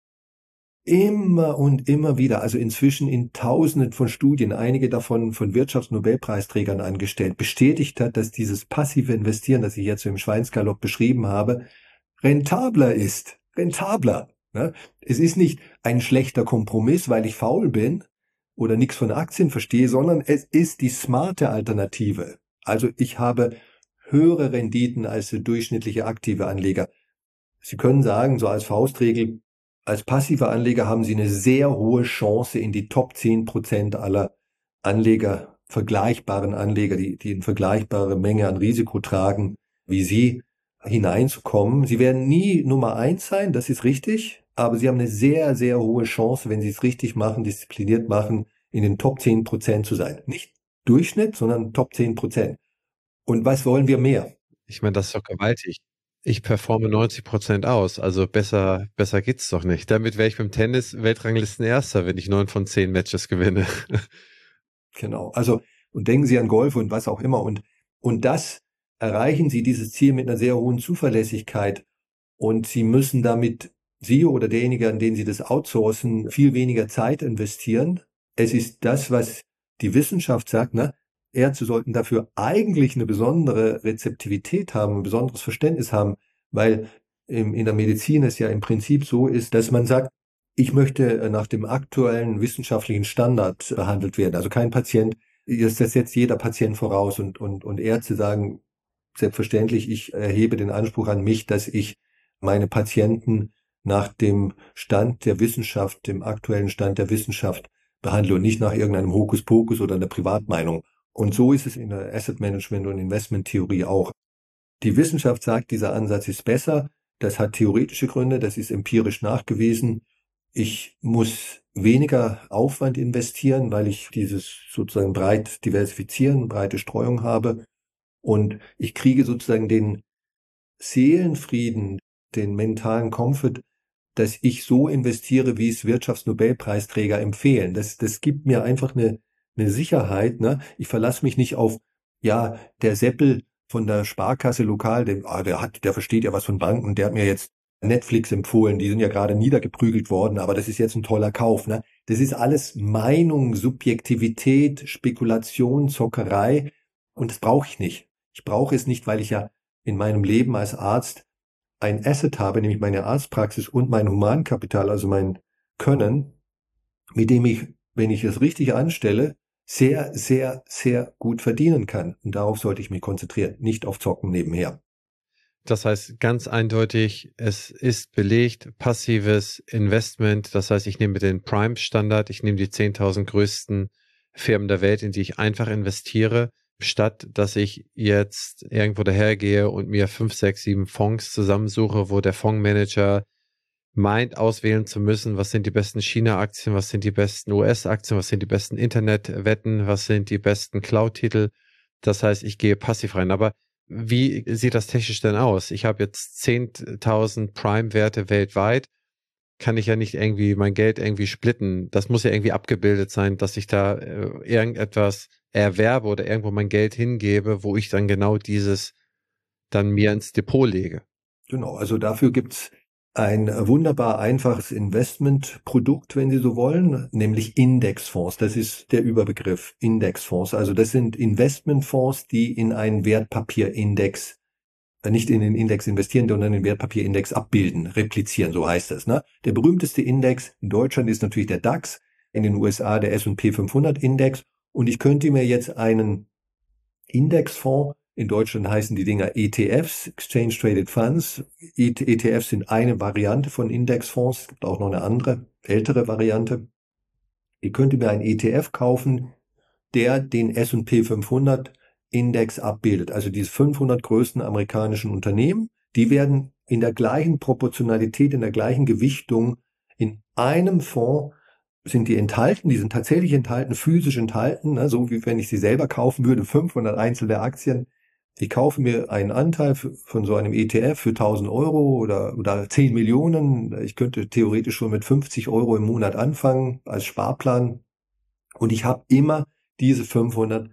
immer und immer wieder, also inzwischen in Tausenden von Studien, einige davon von Wirtschaftsnobelpreisträgern angestellt, bestätigt hat, dass dieses passive Investieren, das ich jetzt so im Schweinsgalopp beschrieben habe, rentabler ist. Rentabler. Ne? Es ist nicht ein schlechter Kompromiss, weil ich faul bin, oder nichts von Aktien verstehe, sondern es ist die smarte Alternative. Also ich habe höhere Renditen als der durchschnittliche aktive Anleger. Sie können sagen, so als Faustregel, als passiver Anleger haben Sie eine sehr hohe Chance, in die Top zehn Prozent aller Anleger, vergleichbaren Anleger, die, die eine vergleichbare Menge an Risiko tragen, wie Sie, hineinzukommen. Sie werden nie Nummer eins sein, das ist richtig, aber Sie haben eine sehr, sehr hohe Chance, wenn Sie es richtig machen, diszipliniert machen, in den Top zehn Prozent zu sein. Nicht Durchschnitt, sondern Top zehn Prozent. Und was wollen wir mehr? Ich meine, das ist doch gewaltig. Ich performe neunzig Prozent aus, also besser, besser geht's doch nicht. Damit wäre ich beim Tennis Weltranglistenerster, wenn ich neun von zehn Matches gewinne. Genau. Also, und denken Sie an Golf und was auch immer. Und, und das erreichen Sie, dieses Ziel, mit einer sehr hohen Zuverlässigkeit. Und Sie müssen damit, Sie oder derjenige, an den Sie das outsourcen, viel weniger Zeit investieren. Es ist das, was die Wissenschaft sagt, ne? Ärzte sollten dafür eigentlich eine besondere Rezeptivität haben, ein besonderes Verständnis haben, weil im, in der Medizin es ja im Prinzip so ist, dass man sagt, ich möchte nach dem aktuellen wissenschaftlichen Standard behandelt werden. Also kein Patient, das setzt jeder Patient voraus und, und, und Ärzte sagen, selbstverständlich, ich erhebe den Anspruch an mich, dass ich meine Patienten nach dem Stand der Wissenschaft, dem aktuellen Stand der Wissenschaft behandle und nicht nach irgendeinem Hokuspokus oder einer Privatmeinung. Und so ist es in der Asset Management und Investment Theorie auch. Die Wissenschaft sagt, dieser Ansatz ist besser. Das hat theoretische Gründe, das ist empirisch nachgewiesen. Ich muss weniger Aufwand investieren, weil ich dieses sozusagen breit diversifizieren, breite Streuung habe. Und ich kriege sozusagen den Seelenfrieden, den mentalen Comfort, dass ich so investiere, wie es Wirtschaftsnobelpreisträger empfehlen. Das, das gibt mir einfach eine, eine Sicherheit. Ne? Ich verlasse mich nicht auf, ja, der Seppel von der Sparkasse lokal, der, ah, der hat, der versteht ja was von Banken, der hat mir jetzt Netflix empfohlen, die sind ja gerade niedergeprügelt worden, aber das ist jetzt ein toller Kauf. Ne? Das ist alles Meinung, Subjektivität, Spekulation, Zockerei und das brauche ich nicht. Ich brauche es nicht, weil ich ja in meinem Leben als Arzt ein Asset habe, nämlich meine Arztpraxis und mein Humankapital, also mein Können, mit dem ich, wenn ich es richtig anstelle, sehr, sehr, sehr gut verdienen kann. Und darauf sollte ich mich konzentrieren, nicht auf Zocken nebenher. Das heißt ganz eindeutig, es ist belegt, passives Investment. Das heißt, ich nehme den Prime-Standard, ich nehme die zehntausend größten Firmen der Welt, in die ich einfach investiere, statt dass ich jetzt irgendwo dahergehe und mir fünf, sechs, sieben Fonds zusammensuche, wo der Fondsmanager meint, auswählen zu müssen, was sind die besten China-Aktien, was sind die besten U S-Aktien, was sind die besten Internetwetten, was sind die besten Cloud-Titel. Das heißt, ich gehe passiv rein. Aber wie sieht das technisch denn aus? Ich habe jetzt zehntausend Prime-Werte weltweit. Kann ich ja nicht irgendwie mein Geld irgendwie splitten. Das muss ja irgendwie abgebildet sein, dass ich da äh, irgendetwas erwerbe oder irgendwo mein Geld hingebe, wo ich dann genau dieses dann mir ins Depot lege. Genau, also dafür gibt's ein wunderbar einfaches Investmentprodukt, wenn Sie so wollen, nämlich Indexfonds. Das ist der Überbegriff, Indexfonds. Also das sind Investmentfonds, die in einen Wertpapierindex, nicht in den Index investieren, sondern den Wertpapierindex abbilden, replizieren, so heißt das. Ne? Der berühmteste Index in Deutschland ist natürlich der DAX, in den U S A der S und P fünfhundert Index. Und ich könnte mir jetzt einen Indexfonds, in Deutschland heißen die Dinger E T Fs, Exchange Traded Funds. E T Fs sind eine Variante von Indexfonds. Es gibt auch noch eine andere, ältere Variante. Ich könnte mir einen E T F kaufen, der den S und P fünfhundert Index abbildet. Also diese fünfhundert größten amerikanischen Unternehmen, die werden in der gleichen Proportionalität, in der gleichen Gewichtung in einem Fonds sind die enthalten, die sind tatsächlich enthalten, physisch enthalten, ne, so wie wenn ich sie selber kaufen würde, fünfhundert einzelne Aktien. Ich kaufe mir einen Anteil von so einem E T F für tausend Euro oder, oder zehn Millionen. Ich könnte theoretisch schon mit fünfzig Euro im Monat anfangen als Sparplan. Und ich habe immer diese fünfhundert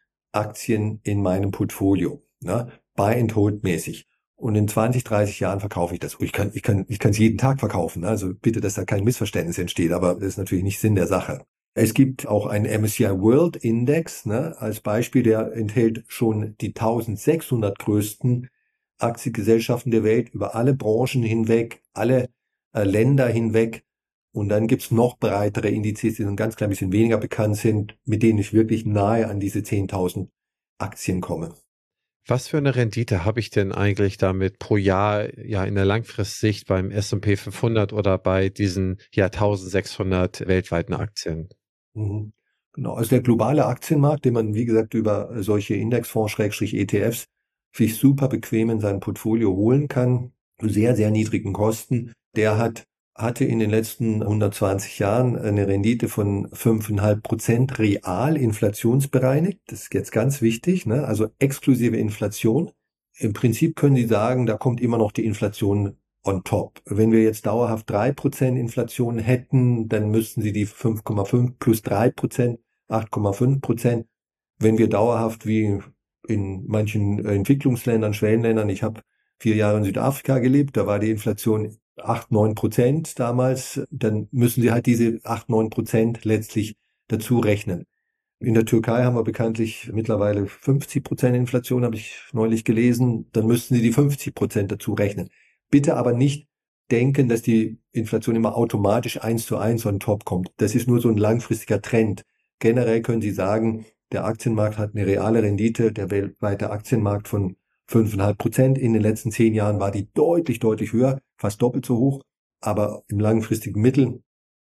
Aktien in meinem Portfolio, ne, Buy and Hold mäßig. Und in zwanzig, dreißig Jahren verkaufe ich das. Ich kann, ich kann, ich kann es jeden Tag verkaufen. Ne? Also bitte, dass da kein Missverständnis entsteht. Aber das ist natürlich nicht Sinn der Sache. Es gibt auch einen M S C I World Index, ne, als Beispiel, der enthält schon die eintausendsechshundert größten Aktiengesellschaften der Welt über alle Branchen hinweg, alle äh, Länder hinweg. Und dann gibt's noch breitere Indizes, die ein ganz klein bisschen weniger bekannt sind, mit denen ich wirklich nahe an diese zehntausend Aktien komme. Was für eine Rendite habe ich denn eigentlich damit pro Jahr ja in der Langfristsicht beim S und P fünfhundert oder bei diesen ja eintausendsechshundert weltweiten Aktien? Mhm. Genau, also der globale Aktienmarkt, den man, wie gesagt, über solche Indexfonds, Schrägstrich E T Fs, sich super bequem in sein Portfolio holen kann, zu sehr, sehr niedrigen Kosten, der hat, hatte in den letzten hundertzwanzig Jahren eine Rendite von fünf Komma fünf Prozent real inflationsbereinigt. Das ist jetzt ganz wichtig, ne? Also exklusive Inflation. Im Prinzip können Sie sagen, da kommt immer noch die Inflation on top. Wenn wir jetzt dauerhaft drei Prozent Inflation hätten, dann müssten Sie die fünf Komma fünf plus drei Prozent, acht Komma fünf Prozent. Wenn wir dauerhaft wie in manchen Entwicklungsländern, Schwellenländern, ich habe vier Jahre in Südafrika gelebt, da war die Inflation acht, neun Prozent damals, dann müssen Sie halt diese acht, neun Prozent letztlich dazu rechnen. In der Türkei haben wir bekanntlich mittlerweile fünfzig Prozent Inflation, habe ich neulich gelesen. Dann müssten Sie die fünfzig Prozent dazu rechnen. Bitte aber nicht denken, dass die Inflation immer automatisch eins zu eins on top kommt. Das ist nur so ein langfristiger Trend. Generell können Sie sagen, der Aktienmarkt hat eine reale Rendite, der weltweite Aktienmarkt von fünf Komma fünf Prozent. In den letzten zehn Jahren war die deutlich, deutlich höher, fast doppelt so hoch. Aber im langfristigen Mittel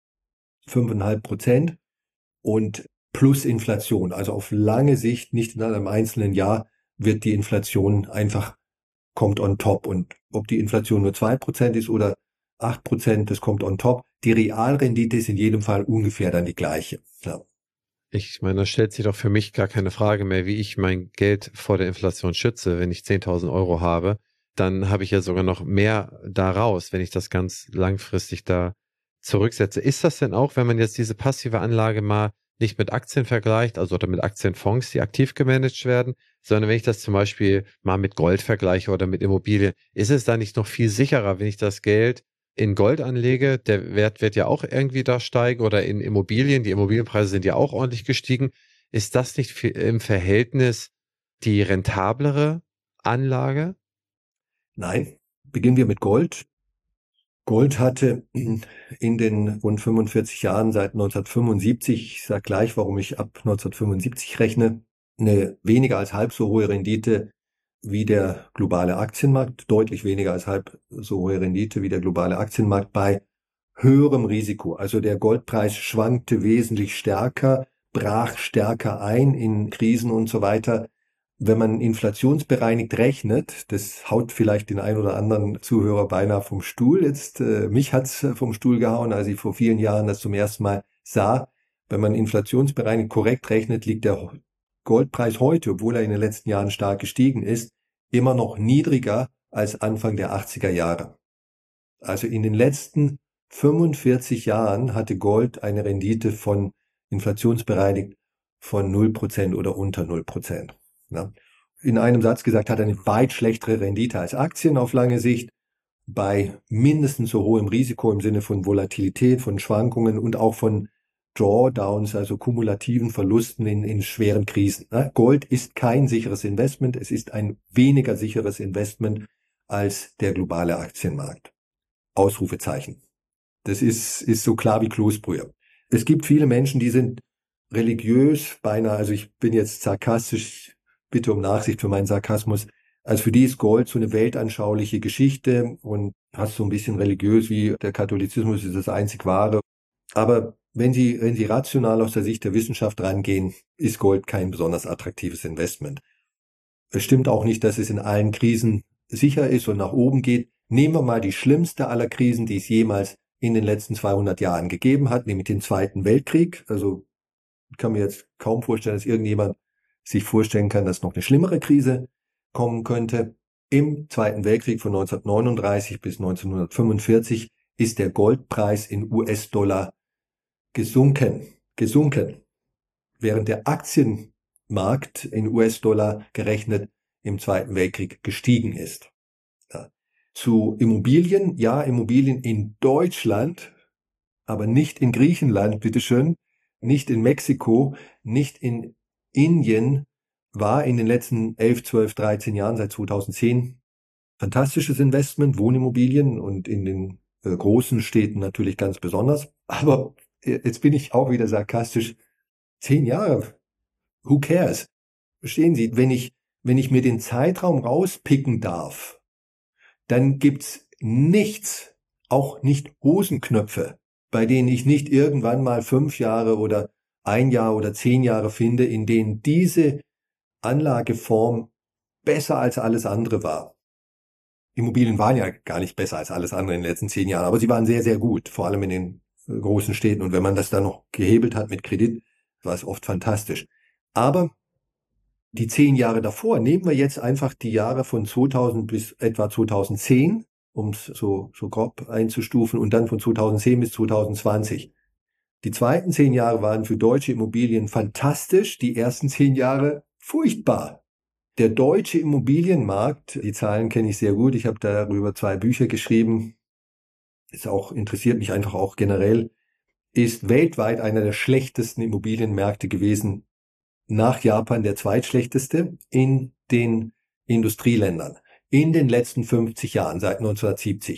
fünf Komma fünf Prozent. Und plus Inflation. Also auf lange Sicht, nicht in einem einzelnen Jahr, wird die Inflation einfach, kommt on top. Und ob die Inflation nur zwei Prozent ist oder acht Prozent, das kommt on top. Die Realrendite ist in jedem Fall ungefähr dann die gleiche. Ja. Ich meine, da stellt sich doch für mich gar keine Frage mehr, wie ich mein Geld vor der Inflation schütze. Wenn ich zehntausend Euro habe, dann habe ich ja sogar noch mehr daraus, wenn ich das ganz langfristig da zurücksetze. Ist das denn auch, wenn man jetzt diese passive Anlage mal nicht mit Aktien vergleicht, also oder mit Aktienfonds, die aktiv gemanagt werden, sondern wenn ich das zum Beispiel mal mit Gold vergleiche oder mit Immobilien, ist es da nicht noch viel sicherer, wenn ich das Geld in Gold anlege, der Wert wird ja auch irgendwie da steigen, oder in Immobilien, die Immobilienpreise sind ja auch ordentlich gestiegen. Ist das nicht im Verhältnis die rentablere Anlage? Nein, beginnen wir mit Gold. Gold hatte in den rund fünfundvierzig Jahren seit neunzehnhundertfünfundsiebzig, ich sage gleich, warum ich ab neunzehnhundertfünfundsiebzig rechne, eine weniger als halb so hohe Rendite wie der globale Aktienmarkt, deutlich weniger als halb so hohe Rendite wie der globale Aktienmarkt bei höherem Risiko. Also der Goldpreis schwankte wesentlich stärker, brach stärker ein in Krisen und so weiter. Wenn man inflationsbereinigt rechnet, das haut vielleicht den ein oder anderen Zuhörer beinahe vom Stuhl. Jetzt, äh, mich hat's vom Stuhl gehauen, als ich vor vielen Jahren das zum ersten Mal sah. Wenn man inflationsbereinigt korrekt rechnet, liegt der Goldpreis heute, obwohl er in den letzten Jahren stark gestiegen ist, immer noch niedriger als Anfang der achtziger Jahre. Also in den letzten fünfundvierzig Jahren hatte Gold eine Rendite von inflationsbereinigt von null Prozent oder unter null Prozent. Ja. In einem Satz gesagt, hat eine weit schlechtere Rendite als Aktien auf lange Sicht, bei mindestens so hohem Risiko im Sinne von Volatilität, von Schwankungen und auch von Drawdowns, also kumulativen Verlusten in, in schweren Krisen. Gold ist kein sicheres Investment, es ist ein weniger sicheres Investment als der globale Aktienmarkt. Ausrufezeichen. Das ist, ist so klar wie Kloßbrühe. Es gibt viele Menschen, die sind religiös, beinahe, also ich bin jetzt sarkastisch, bitte um Nachsicht für meinen Sarkasmus, also für die ist Gold so eine weltanschauliche Geschichte und fast so ein bisschen religiös, wie der Katholizismus ist das einzig wahre. Aber wenn Sie, wenn Sie rational aus der Sicht der Wissenschaft rangehen, ist Gold kein besonders attraktives Investment. Es stimmt auch nicht, dass es in allen Krisen sicher ist und nach oben geht. Nehmen wir mal die schlimmste aller Krisen, die es jemals in den letzten zweihundert Jahren gegeben hat, nämlich den Zweiten Weltkrieg. Also ich kann mir jetzt kaum vorstellen, dass irgendjemand sich vorstellen kann, dass noch eine schlimmere Krise kommen könnte. Im Zweiten Weltkrieg von neunzehnhundertneununddreißig bis neunzehnhundertfünfundvierzig ist der Goldpreis in U S-Dollar gesunken, gesunken, während der Aktienmarkt in U S-Dollar gerechnet im Zweiten Weltkrieg gestiegen ist. Ja. Zu Immobilien, ja, Immobilien in Deutschland, aber nicht in Griechenland, bitteschön, nicht in Mexiko, nicht in Indien, war in den letzten elf, zwölf, dreizehn Jahren seit zweitausendzehn fantastisches Investment, Wohnimmobilien und in den äh, großen Städten natürlich ganz besonders. Aber jetzt bin ich auch wieder sarkastisch. Zehn Jahre, who cares? Verstehen Sie, wenn ich, wenn ich mir den Zeitraum rauspicken darf, dann gibt's nichts, auch nicht Hosenknöpfe, bei denen ich nicht irgendwann mal fünf Jahre oder ein Jahr oder zehn Jahre finde, in denen diese Anlageform besser als alles andere war. Immobilien waren ja gar nicht besser als alles andere in den letzten zehn Jahren, aber sie waren sehr, sehr gut, vor allem in den äh, großen Städten. Und wenn man das dann noch gehebelt hat mit Kredit, war es oft fantastisch. Aber die zehn Jahre davor, nehmen wir jetzt einfach die Jahre von zweitausend bis etwa zweitausendzehn, um es so, so grob einzustufen, und dann von zweitausendzehn bis zweitausendzwanzig. Die zweiten zehn Jahre waren für deutsche Immobilien fantastisch, die ersten zehn Jahre furchtbar. Der deutsche Immobilienmarkt, die Zahlen kenne ich sehr gut, ich habe darüber zwei Bücher geschrieben, ist auch, interessiert mich einfach auch generell, ist weltweit einer der schlechtesten Immobilienmärkte gewesen, nach Japan der zweitschlechteste in den Industrieländern in den letzten fünfzig Jahren, seit neunzehnhundertsiebzig.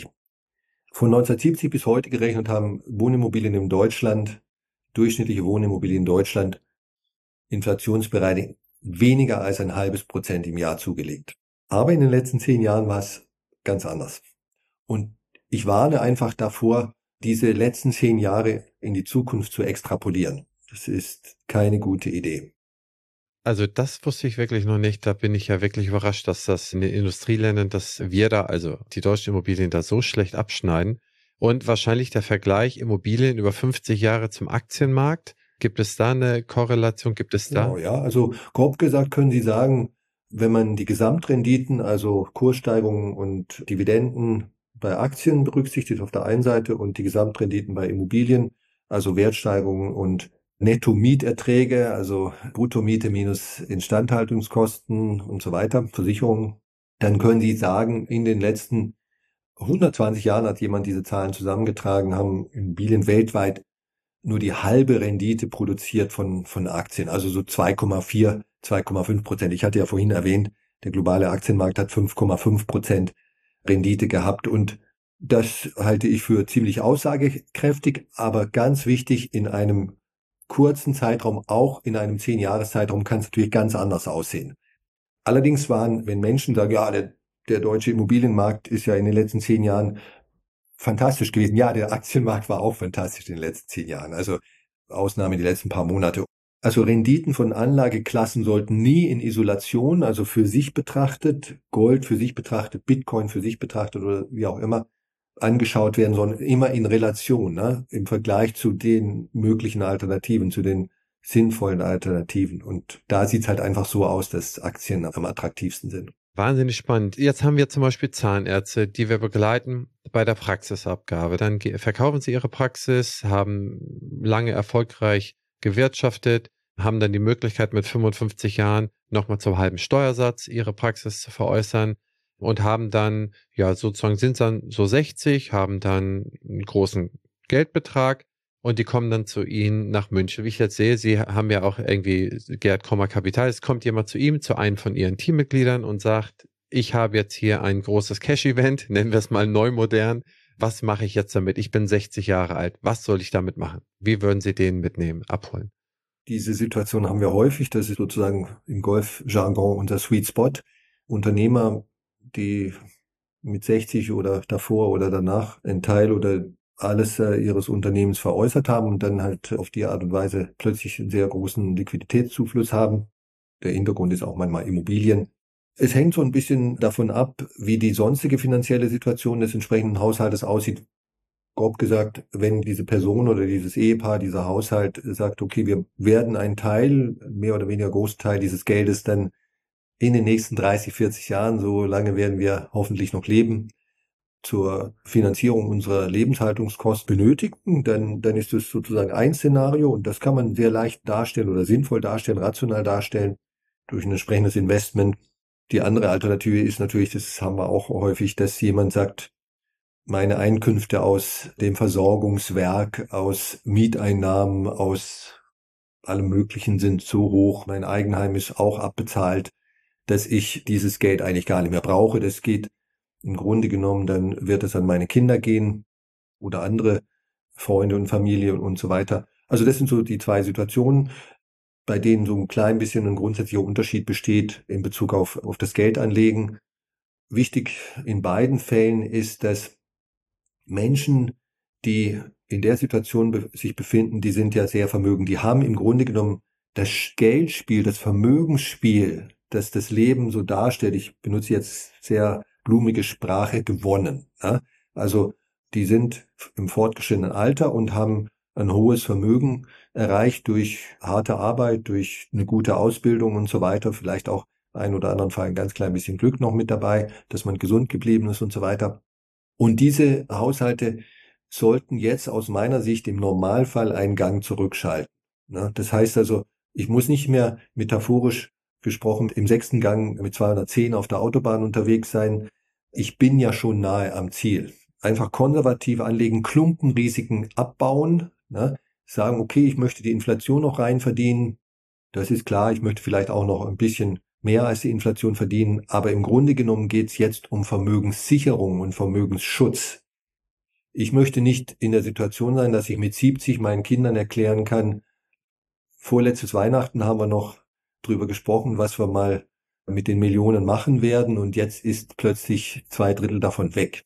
Von neunzehnhundertsiebzig bis heute gerechnet haben Wohnimmobilien in Deutschland, durchschnittliche Wohnimmobilien in Deutschland, inflationsbereinigt weniger als ein halbes Prozent im Jahr zugelegt. Aber in den letzten zehn Jahren war es ganz anders. Und ich warne einfach davor, diese letzten zehn Jahre in die Zukunft zu extrapolieren. Das ist keine gute Idee. Also das wusste ich wirklich noch nicht. Da bin ich ja wirklich überrascht, dass das in den Industrieländern, dass wir da, also die deutschen Immobilien da so schlecht abschneiden. Und wahrscheinlich der Vergleich Immobilien über fünfzig Jahre zum Aktienmarkt. Gibt es da eine Korrelation? Gibt es da? Genau, ja. Also grob gesagt können Sie sagen, wenn man die Gesamtrenditen, also Kurssteigerungen und Dividenden bei Aktien berücksichtigt auf der einen Seite und die Gesamtrenditen bei Immobilien, also Wertsteigerungen und Netto-Mieterträge, also Bruttomiete minus Instandhaltungskosten und so weiter, Versicherungen, dann können Sie sagen, in den letzten hundertzwanzig Jahren hat jemand diese Zahlen zusammengetragen, haben Immobilien weltweit nur die halbe Rendite produziert von, von Aktien, also so zwei Komma vier, zwei Komma fünf Prozent. Ich hatte ja vorhin erwähnt, der globale Aktienmarkt hat fünf Komma fünf Prozent Rendite gehabt und das halte ich für ziemlich aussagekräftig, aber ganz wichtig, in einem kurzen Zeitraum, auch in einem zehn-Jahres-Zeitraum, kann es natürlich ganz anders aussehen. Allerdings waren, wenn Menschen sagen, ja, der, der deutsche Immobilienmarkt ist ja in den letzten zehn Jahren fantastisch gewesen. Ja, der Aktienmarkt war auch fantastisch in den letzten zehn Jahren. Also Ausnahme die letzten paar Monate. Also Renditen von Anlageklassen sollten nie in Isolation, also für sich betrachtet, Gold für sich betrachtet, Bitcoin für sich betrachtet oder wie auch immer, angeschaut werden, sondern immer in Relation, ne? Im Vergleich zu den möglichen Alternativen, zu den sinnvollen Alternativen. Und da sieht's halt einfach so aus, dass Aktien am attraktivsten sind. Wahnsinnig spannend. Jetzt haben wir zum Beispiel Zahnärzte, die wir begleiten bei der Praxisabgabe. Dann verkaufen sie ihre Praxis, haben lange erfolgreich gewirtschaftet, haben dann die Möglichkeit mit fünfundfünfzig Jahren nochmal zum halben Steuersatz ihre Praxis zu veräußern und haben dann, ja, sozusagen sind dann so sechzig, haben dann einen großen Geldbetrag und die kommen dann zu Ihnen nach München. Wie ich jetzt sehe, Sie haben ja auch irgendwie Gerd Kommer Kapital. Es kommt jemand zu ihm, zu einem von Ihren Teammitgliedern und sagt, ich habe jetzt hier ein großes Cash-Event, nennen wir es mal neu modern. Was mache ich jetzt damit? Ich bin sechzig Jahre alt. Was soll ich damit machen? Wie würden Sie den mitnehmen, abholen? Diese Situation haben wir häufig. Das ist sozusagen im Golf-Jargon unser Sweet Spot. Unternehmer, die mit sechzig oder davor oder danach einen Teil oder alles äh, ihres Unternehmens veräußert haben und dann halt auf die Art und Weise plötzlich einen sehr großen Liquiditätszufluss haben. Der Hintergrund ist auch manchmal Immobilien. Es hängt so ein bisschen davon ab, wie die sonstige finanzielle Situation des entsprechenden Haushaltes aussieht. Grob gesagt, wenn diese Person oder dieses Ehepaar, dieser Haushalt sagt, okay, wir werden einen Teil, mehr oder weniger Großteil dieses Geldes dann in den nächsten dreißig, vierzig Jahren, so lange werden wir hoffentlich noch leben, zur Finanzierung unserer Lebenshaltungskosten benötigen, dann, dann ist das sozusagen ein Szenario und das kann man sehr leicht darstellen oder sinnvoll darstellen, rational darstellen durch ein entsprechendes Investment. Die andere Alternative ist natürlich, das haben wir auch häufig, dass jemand sagt, meine Einkünfte aus dem Versorgungswerk, aus Mieteinnahmen, aus allem Möglichen sind so hoch, mein Eigenheim ist auch abbezahlt, dass ich dieses Geld eigentlich gar nicht mehr brauche. Das geht im Grunde genommen, dann wird es an meine Kinder gehen oder andere Freunde und Familie und, und so weiter. Also das sind so die zwei Situationen, bei denen so ein klein bisschen ein grundsätzlicher Unterschied besteht in Bezug auf, auf das Geldanlegen. Wichtig in beiden Fällen ist, dass Menschen, die in der Situation be- sich befinden, die sind ja sehr vermögend. Die haben im Grunde genommen das Geldspiel, das Vermögensspiel, das das Leben so darstellt. Ich benutze jetzt sehr blumige Sprache, gewonnen. Ja? Also die sind im fortgeschrittenen Alter und haben ein hohes Vermögen erreicht durch harte Arbeit, durch eine gute Ausbildung und so weiter. Vielleicht auch ein oder anderen Fall ein ganz klein bisschen Glück noch mit dabei, dass man gesund geblieben ist und so weiter. Und diese Haushalte sollten jetzt aus meiner Sicht im Normalfall einen Gang zurückschalten. Ne? Das heißt also, ich muss nicht mehr metaphorisch gesprochen im sechsten Gang mit zweihundertzehn auf der Autobahn unterwegs sein. Ich bin ja schon nahe am Ziel. Einfach konservativ anlegen, Klumpenrisiken abbauen, ne? Sagen, okay, ich möchte die Inflation noch rein verdienen. Das ist klar, ich möchte vielleicht auch noch ein bisschen mehr als die Inflation verdienen, aber im Grunde genommen geht es jetzt um Vermögenssicherung und Vermögensschutz. Ich möchte nicht in der Situation sein, dass ich mit siebzig meinen Kindern erklären kann, vorletztes Weihnachten haben wir noch drüber gesprochen, was wir mal mit den Millionen machen werden und jetzt ist plötzlich zwei Drittel davon weg.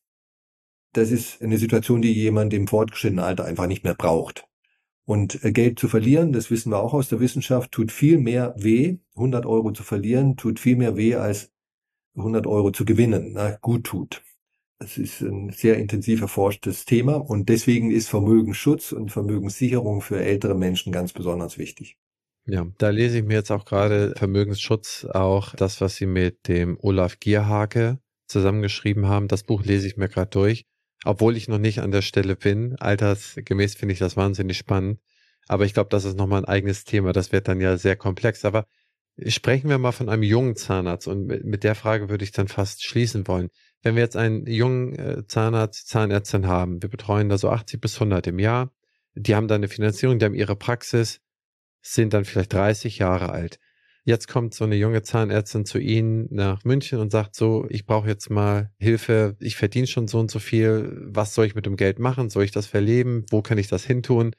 Das ist eine Situation, die jemand im fortgeschrittenen Alter einfach nicht mehr braucht. Und Geld zu verlieren, das wissen wir auch aus der Wissenschaft, tut viel mehr weh. hundert Euro zu verlieren tut viel mehr weh als hundert Euro zu gewinnen, na, gut tut. Das ist ein sehr intensiv erforschtes Thema und deswegen ist Vermögensschutz und Vermögenssicherung für ältere Menschen ganz besonders wichtig. Ja, da lese ich mir jetzt auch gerade Vermögensschutz, auch das, was Sie mit dem Olaf Gierhake zusammengeschrieben haben. Das Buch lese ich mir gerade durch, obwohl ich noch nicht an der Stelle bin. Altersgemäß finde ich das wahnsinnig spannend. Aber ich glaube, das ist nochmal ein eigenes Thema. Das wird dann ja sehr komplex. Aber sprechen wir mal von einem jungen Zahnarzt. Und mit, mit der Frage würde ich dann fast schließen wollen. Wenn wir jetzt einen jungen äh, Zahnarzt, Zahnärztin haben, wir betreuen da so achtzig bis hundert im Jahr. Die haben da eine Finanzierung, die haben ihre Praxis, sind dann vielleicht dreißig Jahre alt. Jetzt kommt so eine junge Zahnärztin zu Ihnen nach München und sagt so, ich brauche jetzt mal Hilfe, ich verdiene schon so und so viel, was soll ich mit dem Geld machen, soll ich das verleben, wo kann ich das hintun?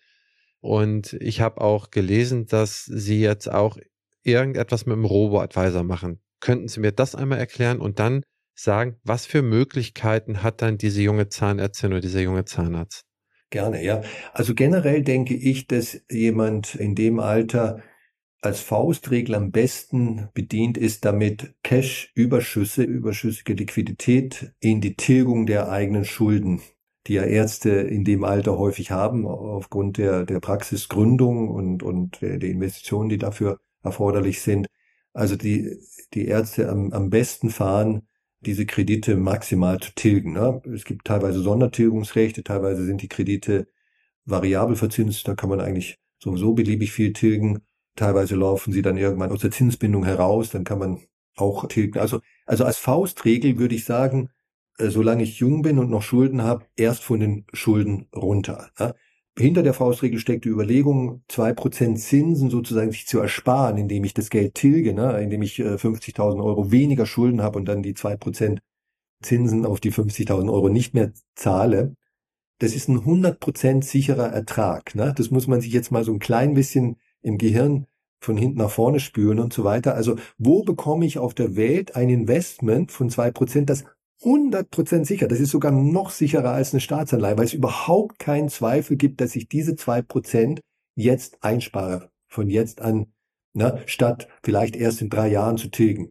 Und ich habe auch gelesen, dass Sie jetzt auch irgendetwas mit dem Robo-Advisor machen. Könnten Sie mir das einmal erklären und dann sagen, was für Möglichkeiten hat dann diese junge Zahnärztin oder dieser junge Zahnarzt? Gerne, ja. Also generell denke ich, dass jemand in dem Alter als Faustregel am besten bedient ist, damit Cash-Überschüsse, überschüssige Liquidität in die Tilgung der eigenen Schulden, die ja Ärzte in dem Alter häufig haben, aufgrund der, der Praxisgründung und, und der, der Investitionen, die dafür erforderlich sind. Also die, die Ärzte am, am besten fahren, diese Kredite maximal zu tilgen. Ne? Es gibt teilweise Sondertilgungsrechte, teilweise sind die Kredite variabel verzinst, da kann man eigentlich sowieso beliebig viel tilgen. Teilweise laufen sie dann irgendwann aus der Zinsbindung heraus, dann kann man auch tilgen. Also, also als Faustregel würde ich sagen, äh, solange ich jung bin und noch Schulden habe, erst von den Schulden runter. Ne? Hinter der Faustregel steckt die Überlegung, zwei Prozent Zinsen sozusagen sich zu ersparen, indem ich das Geld tilge, ne? Indem ich äh, fünfzigtausend Euro weniger Schulden habe und dann die zwei Prozent Zinsen auf die fünfzigtausend Euro nicht mehr zahle. Das ist ein hundert Prozent sicherer Ertrag. Ne? Das muss man sich jetzt mal so ein klein bisschen im Gehirn von hinten nach vorne spüren und so weiter. Also wo bekomme ich auf der Welt ein Investment von zwei Prozent, das hundert Prozent sicher, das ist sogar noch sicherer als eine Staatsanleihe, weil es überhaupt keinen Zweifel gibt, dass ich diese zwei Prozent jetzt einspare, von jetzt an, ne, statt vielleicht erst in drei Jahren zu tilgen.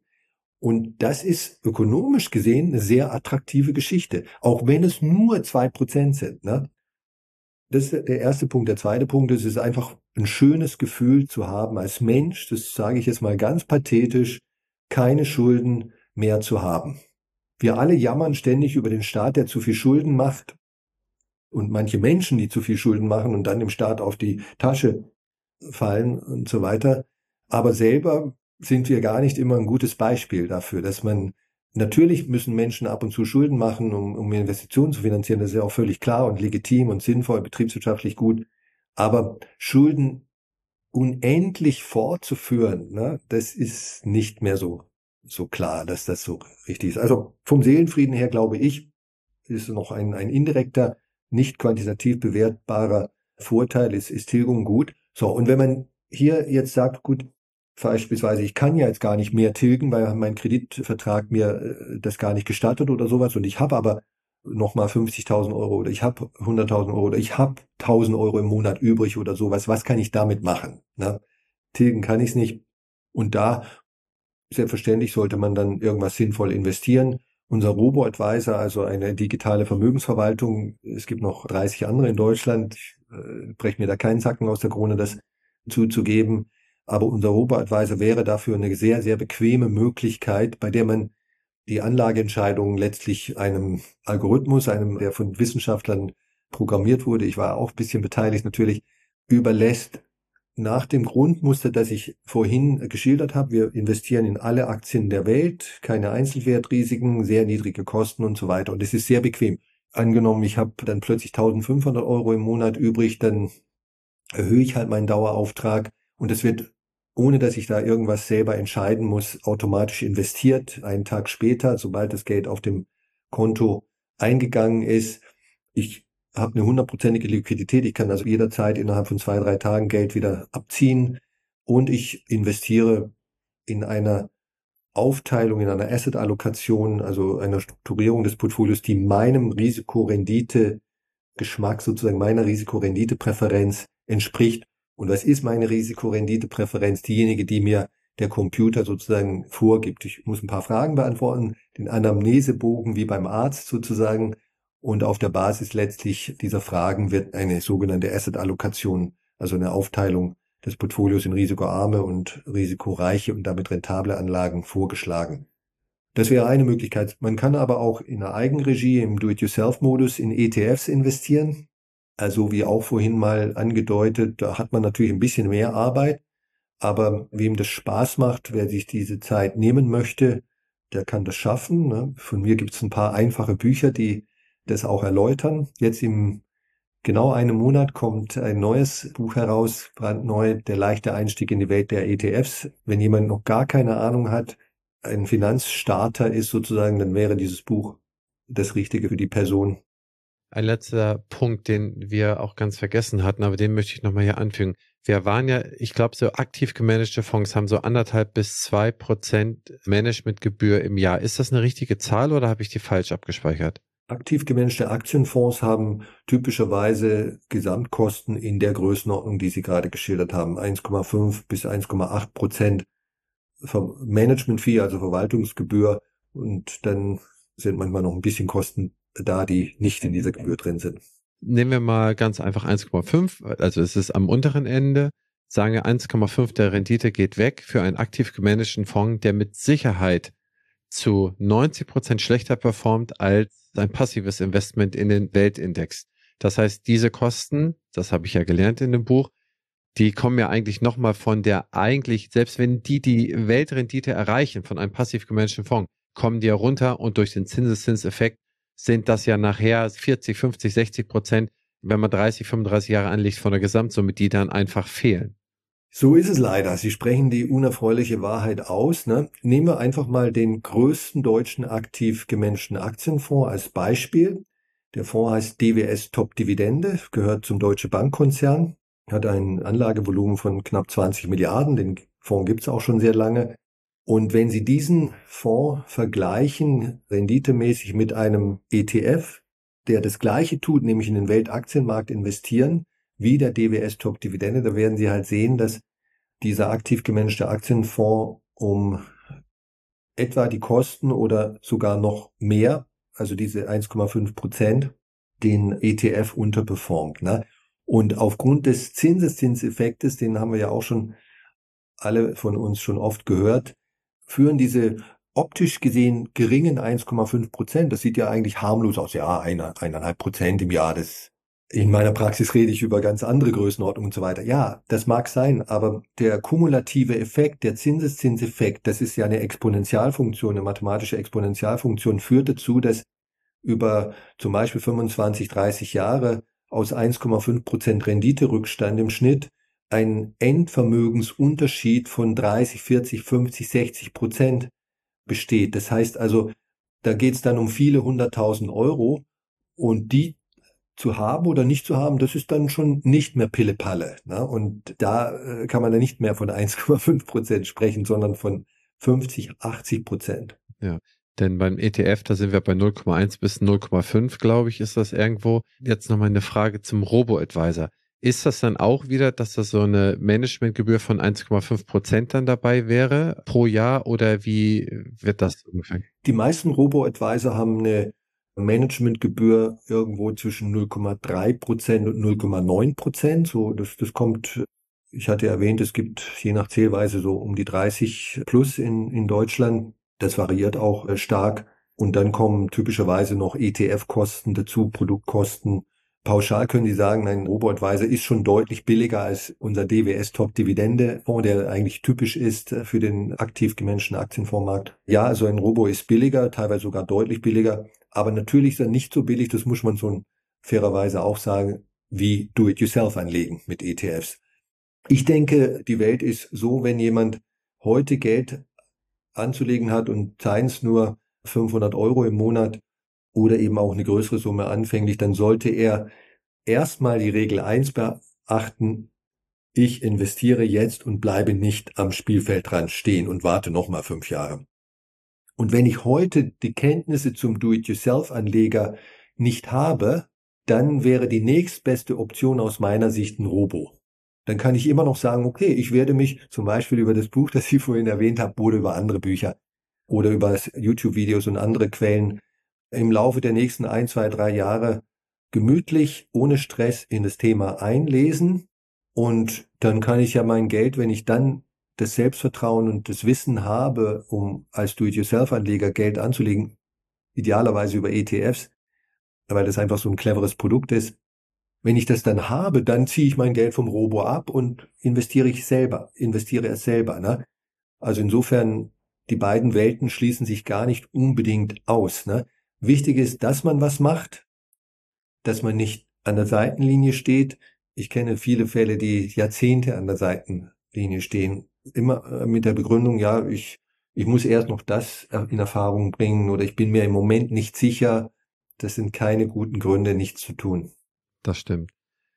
Und das ist ökonomisch gesehen eine sehr attraktive Geschichte, auch wenn es nur zwei Prozent sind. Ne? Das ist der erste Punkt. Der zweite Punkt ist, es ist einfach ein schönes Gefühl zu haben als Mensch, das sage ich jetzt mal ganz pathetisch, keine Schulden mehr zu haben. Wir alle jammern ständig über den Staat, der zu viel Schulden macht und manche Menschen, die zu viel Schulden machen und dann dem Staat auf die Tasche fallen und so weiter. Aber selber sind wir gar nicht immer ein gutes Beispiel dafür, dass man, natürlich müssen Menschen ab und zu Schulden machen, um, um Investitionen zu finanzieren. Das ist ja auch völlig klar und legitim und sinnvoll, betriebswirtschaftlich gut. Aber Schulden unendlich fortzuführen, ne, das ist nicht mehr so, so klar, dass das so richtig ist. Also vom Seelenfrieden her glaube ich, ist noch ein, ein indirekter nicht quantitativ bewertbarer Vorteil ist, ist Tilgung gut. So, und wenn man hier jetzt sagt, gut, beispielsweise, ich kann ja jetzt gar nicht mehr tilgen, weil mein Kreditvertrag mir äh, das gar nicht gestattet oder sowas und ich habe aber nochmal fünfzigtausend Euro oder ich habe hunderttausend Euro oder ich habe tausend Euro im Monat übrig oder sowas, was kann ich damit machen? Ne? Tilgen kann ich es nicht. Und da, selbstverständlich, sollte man dann irgendwas sinnvoll investieren. Unser Robo-Advisor, also eine digitale Vermögensverwaltung, es gibt noch dreißig andere in Deutschland, ich äh, breche mir da keinen Zacken aus der Krone, das zuzugeben. Aber unser Robo-Advisor wäre dafür eine sehr, sehr bequeme Möglichkeit, bei der man die Anlageentscheidungen letztlich einem Algorithmus, einem, der von Wissenschaftlern programmiert wurde, ich war auch ein bisschen beteiligt natürlich, überlässt nach dem Grundmuster, das ich vorhin geschildert habe. Wir investieren in alle Aktien der Welt, keine Einzelwertrisiken, sehr niedrige Kosten und so weiter. Und es ist sehr bequem. Angenommen, ich habe dann plötzlich eintausendfünfhundert Euro im Monat übrig, dann erhöhe ich halt meinen Dauerauftrag und es wird, ohne dass ich da irgendwas selber entscheiden muss, automatisch investiert. Einen Tag später, sobald das Geld auf dem Konto eingegangen ist. Ich habe eine hundertprozentige Liquidität. Ich kann also jederzeit innerhalb von zwei, drei Tagen Geld wieder abziehen und ich investiere in einer Aufteilung, in einer Asset-Allokation, also einer Strukturierung des Portfolios, die meinem Risikorendite-Geschmack, sozusagen meiner Risikorendite-Präferenz entspricht. Und was ist meine Risikorendite-Präferenz? Diejenige, die mir der Computer sozusagen vorgibt. Ich muss ein paar Fragen beantworten, den Anamnesebogen wie beim Arzt sozusagen. Und auf der Basis letztlich dieser Fragen wird eine sogenannte Asset-Allokation, also eine Aufteilung des Portfolios in risikoarme und risikoreiche und damit rentable Anlagen vorgeschlagen. Das wäre eine Möglichkeit. Man kann aber auch in der Eigenregie, im Do-it-yourself-Modus in E T Fs investieren. Also wie auch vorhin mal angedeutet, da hat man natürlich ein bisschen mehr Arbeit. Aber wem das Spaß macht, wer sich diese Zeit nehmen möchte, der kann das schaffen. Ne? Von mir gibt es ein paar einfache Bücher, die das auch erläutern. Jetzt im genau einem Monat kommt ein neues Buch heraus, brandneu, der leichte Einstieg in die Welt der E T Fs. Wenn jemand noch gar keine Ahnung hat, ein Finanzstarter ist sozusagen, dann wäre dieses Buch das Richtige für die Person. Ein letzter Punkt, den wir auch ganz vergessen hatten, aber den möchte ich nochmal hier anfügen. Wir waren ja, ich glaube, so aktiv gemanagte Fonds haben so anderthalb bis zwei Prozent Managementgebühr im Jahr. Ist das eine richtige Zahl oder habe ich die falsch abgespeichert? Aktiv gemanagte Aktienfonds haben typischerweise Gesamtkosten in der Größenordnung, die Sie gerade geschildert haben, eins Komma fünf bis eins Komma acht Prozent Management-Fee, also Verwaltungsgebühr, und dann sind manchmal noch ein bisschen Kosten da, die nicht in dieser Gebühr drin sind. Nehmen wir mal ganz einfach eins Komma fünf, also es ist am unteren Ende, sagen wir eins Komma fünf der Rendite geht weg für einen aktiv gemanagten Fonds, der mit Sicherheit zu neunzig Prozent schlechter performt als ein passives Investment in den Weltindex. Das heißt, diese Kosten, das habe ich ja gelernt in dem Buch, die kommen ja eigentlich nochmal von der eigentlich, selbst wenn die die Weltrendite erreichen von einem passiv gemanagten Fonds, kommen die ja runter und durch den Zinseszinseffekt sind das ja nachher vierzig, fünfzig, sechzig Prozent, wenn man dreißig, fünfunddreißig Jahre anlegt von der Gesamtsumme, die dann einfach fehlen. So ist es leider. Sie sprechen die unerfreuliche Wahrheit aus. Ne? Nehmen wir einfach mal den größten deutschen aktiv gemanagten Aktienfonds als Beispiel. Der Fonds heißt D W S Top Dividende, gehört zum Deutsche Bankkonzern, hat ein Anlagevolumen von knapp zwanzig Milliarden. Den Fonds gibt es auch schon sehr lange. Und wenn Sie diesen Fonds vergleichen, renditemäßig mit einem E T F, der das Gleiche tut, nämlich in den Weltaktienmarkt investieren, wie der D W S Top Dividende, da werden Sie halt sehen, dass dieser aktiv gemanagte Aktienfonds um etwa die Kosten oder sogar noch mehr, also diese eins Komma fünf Prozent, den E T F unterperformt. Ne? Und aufgrund des Zinseszinseffektes, den haben wir ja auch schon alle von uns schon oft gehört, führen diese optisch gesehen geringen eins Komma fünf Prozent, das sieht ja eigentlich harmlos aus, ja, eine, eineinhalb Prozent im Jahr, das in meiner Praxis rede ich über ganz andere Größenordnungen und so weiter. Ja, das mag sein, aber der kumulative Effekt, der Zinseszinseffekt, das ist ja eine Exponentialfunktion, eine mathematische Exponentialfunktion, führt dazu, dass über zum Beispiel fünfundzwanzig, dreißig Jahre aus eins Komma fünf Prozent Renditerückstand im Schnitt ein Endvermögensunterschied von dreißig, vierzig, fünfzig, sechzig Prozent besteht. Das heißt also, da geht es dann um viele hunderttausend Euro und die zu haben oder nicht zu haben, das ist dann schon nicht mehr Pille-Palle. Ne? Und da äh, kann man dann nicht mehr von eins Komma fünf Prozent sprechen, sondern von fünfzig, achtzig Prozent. Ja, denn beim E T F, da sind wir bei null Komma eins bis null Komma fünf, glaube ich, ist das irgendwo. Jetzt nochmal eine Frage zum Robo-Advisor. Ist das dann auch wieder, dass das so eine Managementgebühr von eins Komma fünf Prozent dann dabei wäre pro Jahr oder wie wird das ungefähr? Die meisten Robo-Advisor haben eine Managementgebühr irgendwo zwischen null Komma drei Prozent und null Komma neun Prozent. So, das, das kommt, ich hatte erwähnt, es gibt je nach Zählweise so um die dreißig plus in, in Deutschland. Das variiert auch äh, stark. Und dann kommen typischerweise noch E T F-Kosten dazu, Produktkosten. Pauschal können Sie sagen, ein Robo-Advisor ist schon deutlich billiger als unser D W S-Top-Dividende-Fonds, der eigentlich typisch ist für den aktiv gemanagten Aktienfondsmarkt. Ja, also ein Robo ist billiger, teilweise sogar deutlich billiger, aber natürlich ist er nicht so billig, das muss man so fairerweise auch sagen, wie Do-it-yourself anlegen mit E T Fs. Ich denke, die Welt ist so, wenn jemand heute Geld anzulegen hat und seien es nur fünfhundert Euro im Monat, oder eben auch eine größere Summe anfänglich, dann sollte er erstmal die Regel eins beachten, ich investiere jetzt und bleibe nicht am Spielfeldrand stehen und warte nochmal fünf Jahre. Und wenn ich heute die Kenntnisse zum Do-it-yourself-Anleger nicht habe, dann wäre die nächstbeste Option aus meiner Sicht ein Robo. Dann kann ich immer noch sagen, okay, ich werde mich zum Beispiel über das Buch, das ich vorhin erwähnt habe, oder über andere Bücher oder über YouTube-Videos und andere Quellen im Laufe der nächsten ein, zwei, drei Jahre gemütlich, ohne Stress in das Thema einlesen. Und dann kann ich ja mein Geld, wenn ich dann das Selbstvertrauen und das Wissen habe, um als Do-it-yourself-Anleger Geld anzulegen, idealerweise über E T Fs, weil das einfach so ein cleveres Produkt ist. Wenn ich das dann habe, dann ziehe ich mein Geld vom Robo ab und investiere ich selber, investiere es selber. Ne? Also insofern, die beiden Welten schließen sich gar nicht unbedingt aus. Ne? Wichtig ist, dass man was macht, dass man nicht an der Seitenlinie steht. Ich kenne viele Fälle, die Jahrzehnte an der Seitenlinie stehen. Immer mit der Begründung, ja, ich, ich muss erst noch das in Erfahrung bringen oder ich bin mir im Moment nicht sicher. Das sind keine guten Gründe, nichts zu tun. Das stimmt.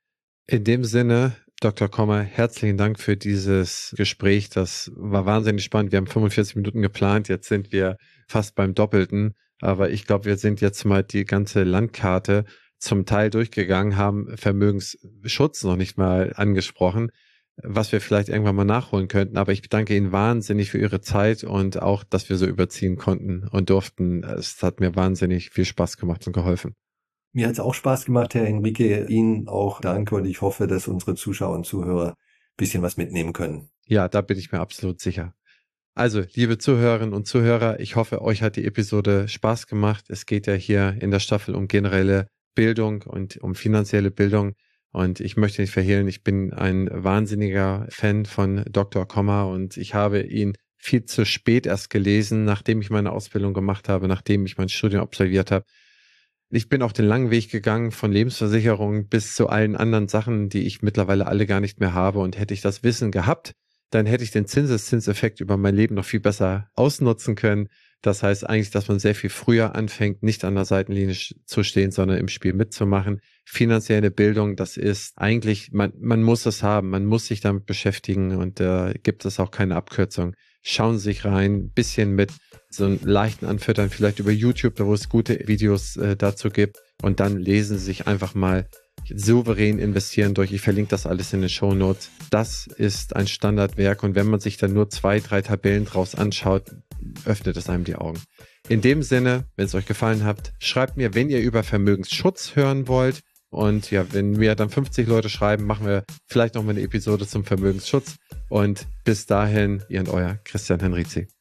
In dem Sinne, Doktor Kommer, herzlichen Dank für dieses Gespräch. Das war wahnsinnig spannend. Wir haben fünfundvierzig Minuten geplant. Jetzt sind wir fast beim Doppelten. Aber ich glaube, wir sind jetzt mal die ganze Landkarte zum Teil durchgegangen, haben Vermögensschutz noch nicht mal angesprochen, was wir vielleicht irgendwann mal nachholen könnten. Aber ich bedanke Ihnen wahnsinnig für Ihre Zeit und auch, dass wir so überziehen konnten und durften. Es hat mir wahnsinnig viel Spaß gemacht und geholfen. Mir hat es auch Spaß gemacht, Herr Enrique. Ihnen auch danke und ich hoffe, dass unsere Zuschauer und Zuhörer ein bisschen was mitnehmen können. Ja, da bin ich mir absolut sicher. Also, liebe Zuhörerinnen und Zuhörer, ich hoffe, euch hat die Episode Spaß gemacht. Es geht ja hier in der Staffel um generelle Bildung und um finanzielle Bildung. Und ich möchte nicht verhehlen, ich bin ein wahnsinniger Fan von Doktor Kommer und ich habe ihn viel zu spät erst gelesen, nachdem ich meine Ausbildung gemacht habe, nachdem ich mein Studium absolviert habe. Ich bin auch den langen Weg gegangen von Lebensversicherung bis zu allen anderen Sachen, die ich mittlerweile alle gar nicht mehr habe. Und hätte ich das Wissen gehabt, dann hätte ich den Zinseszinseffekt über mein Leben noch viel besser ausnutzen können. Das heißt eigentlich, dass man sehr viel früher anfängt, nicht an der Seitenlinie zu stehen, sondern im Spiel mitzumachen. Finanzielle Bildung, das ist eigentlich, man, man muss es haben, man muss sich damit beschäftigen und da äh, gibt es auch keine Abkürzung. Schauen Sie sich rein, ein bisschen mit so einem leichten Anfüttern, vielleicht über YouTube, da wo es gute Videos äh, dazu gibt und dann lesen Sie sich einfach mal souverän investieren durch. Ich verlinke das alles in den Shownotes. Das ist ein Standardwerk und wenn man sich dann nur zwei, drei Tabellen draus anschaut, öffnet es einem die Augen. In dem Sinne, wenn es euch gefallen hat, schreibt mir, wenn ihr über Vermögensschutz hören wollt. Und ja, wenn mir dann fünfzig Leute schreiben, machen wir vielleicht noch mal eine Episode zum Vermögensschutz. Und bis dahin, ihr und euer Christian Henrizi.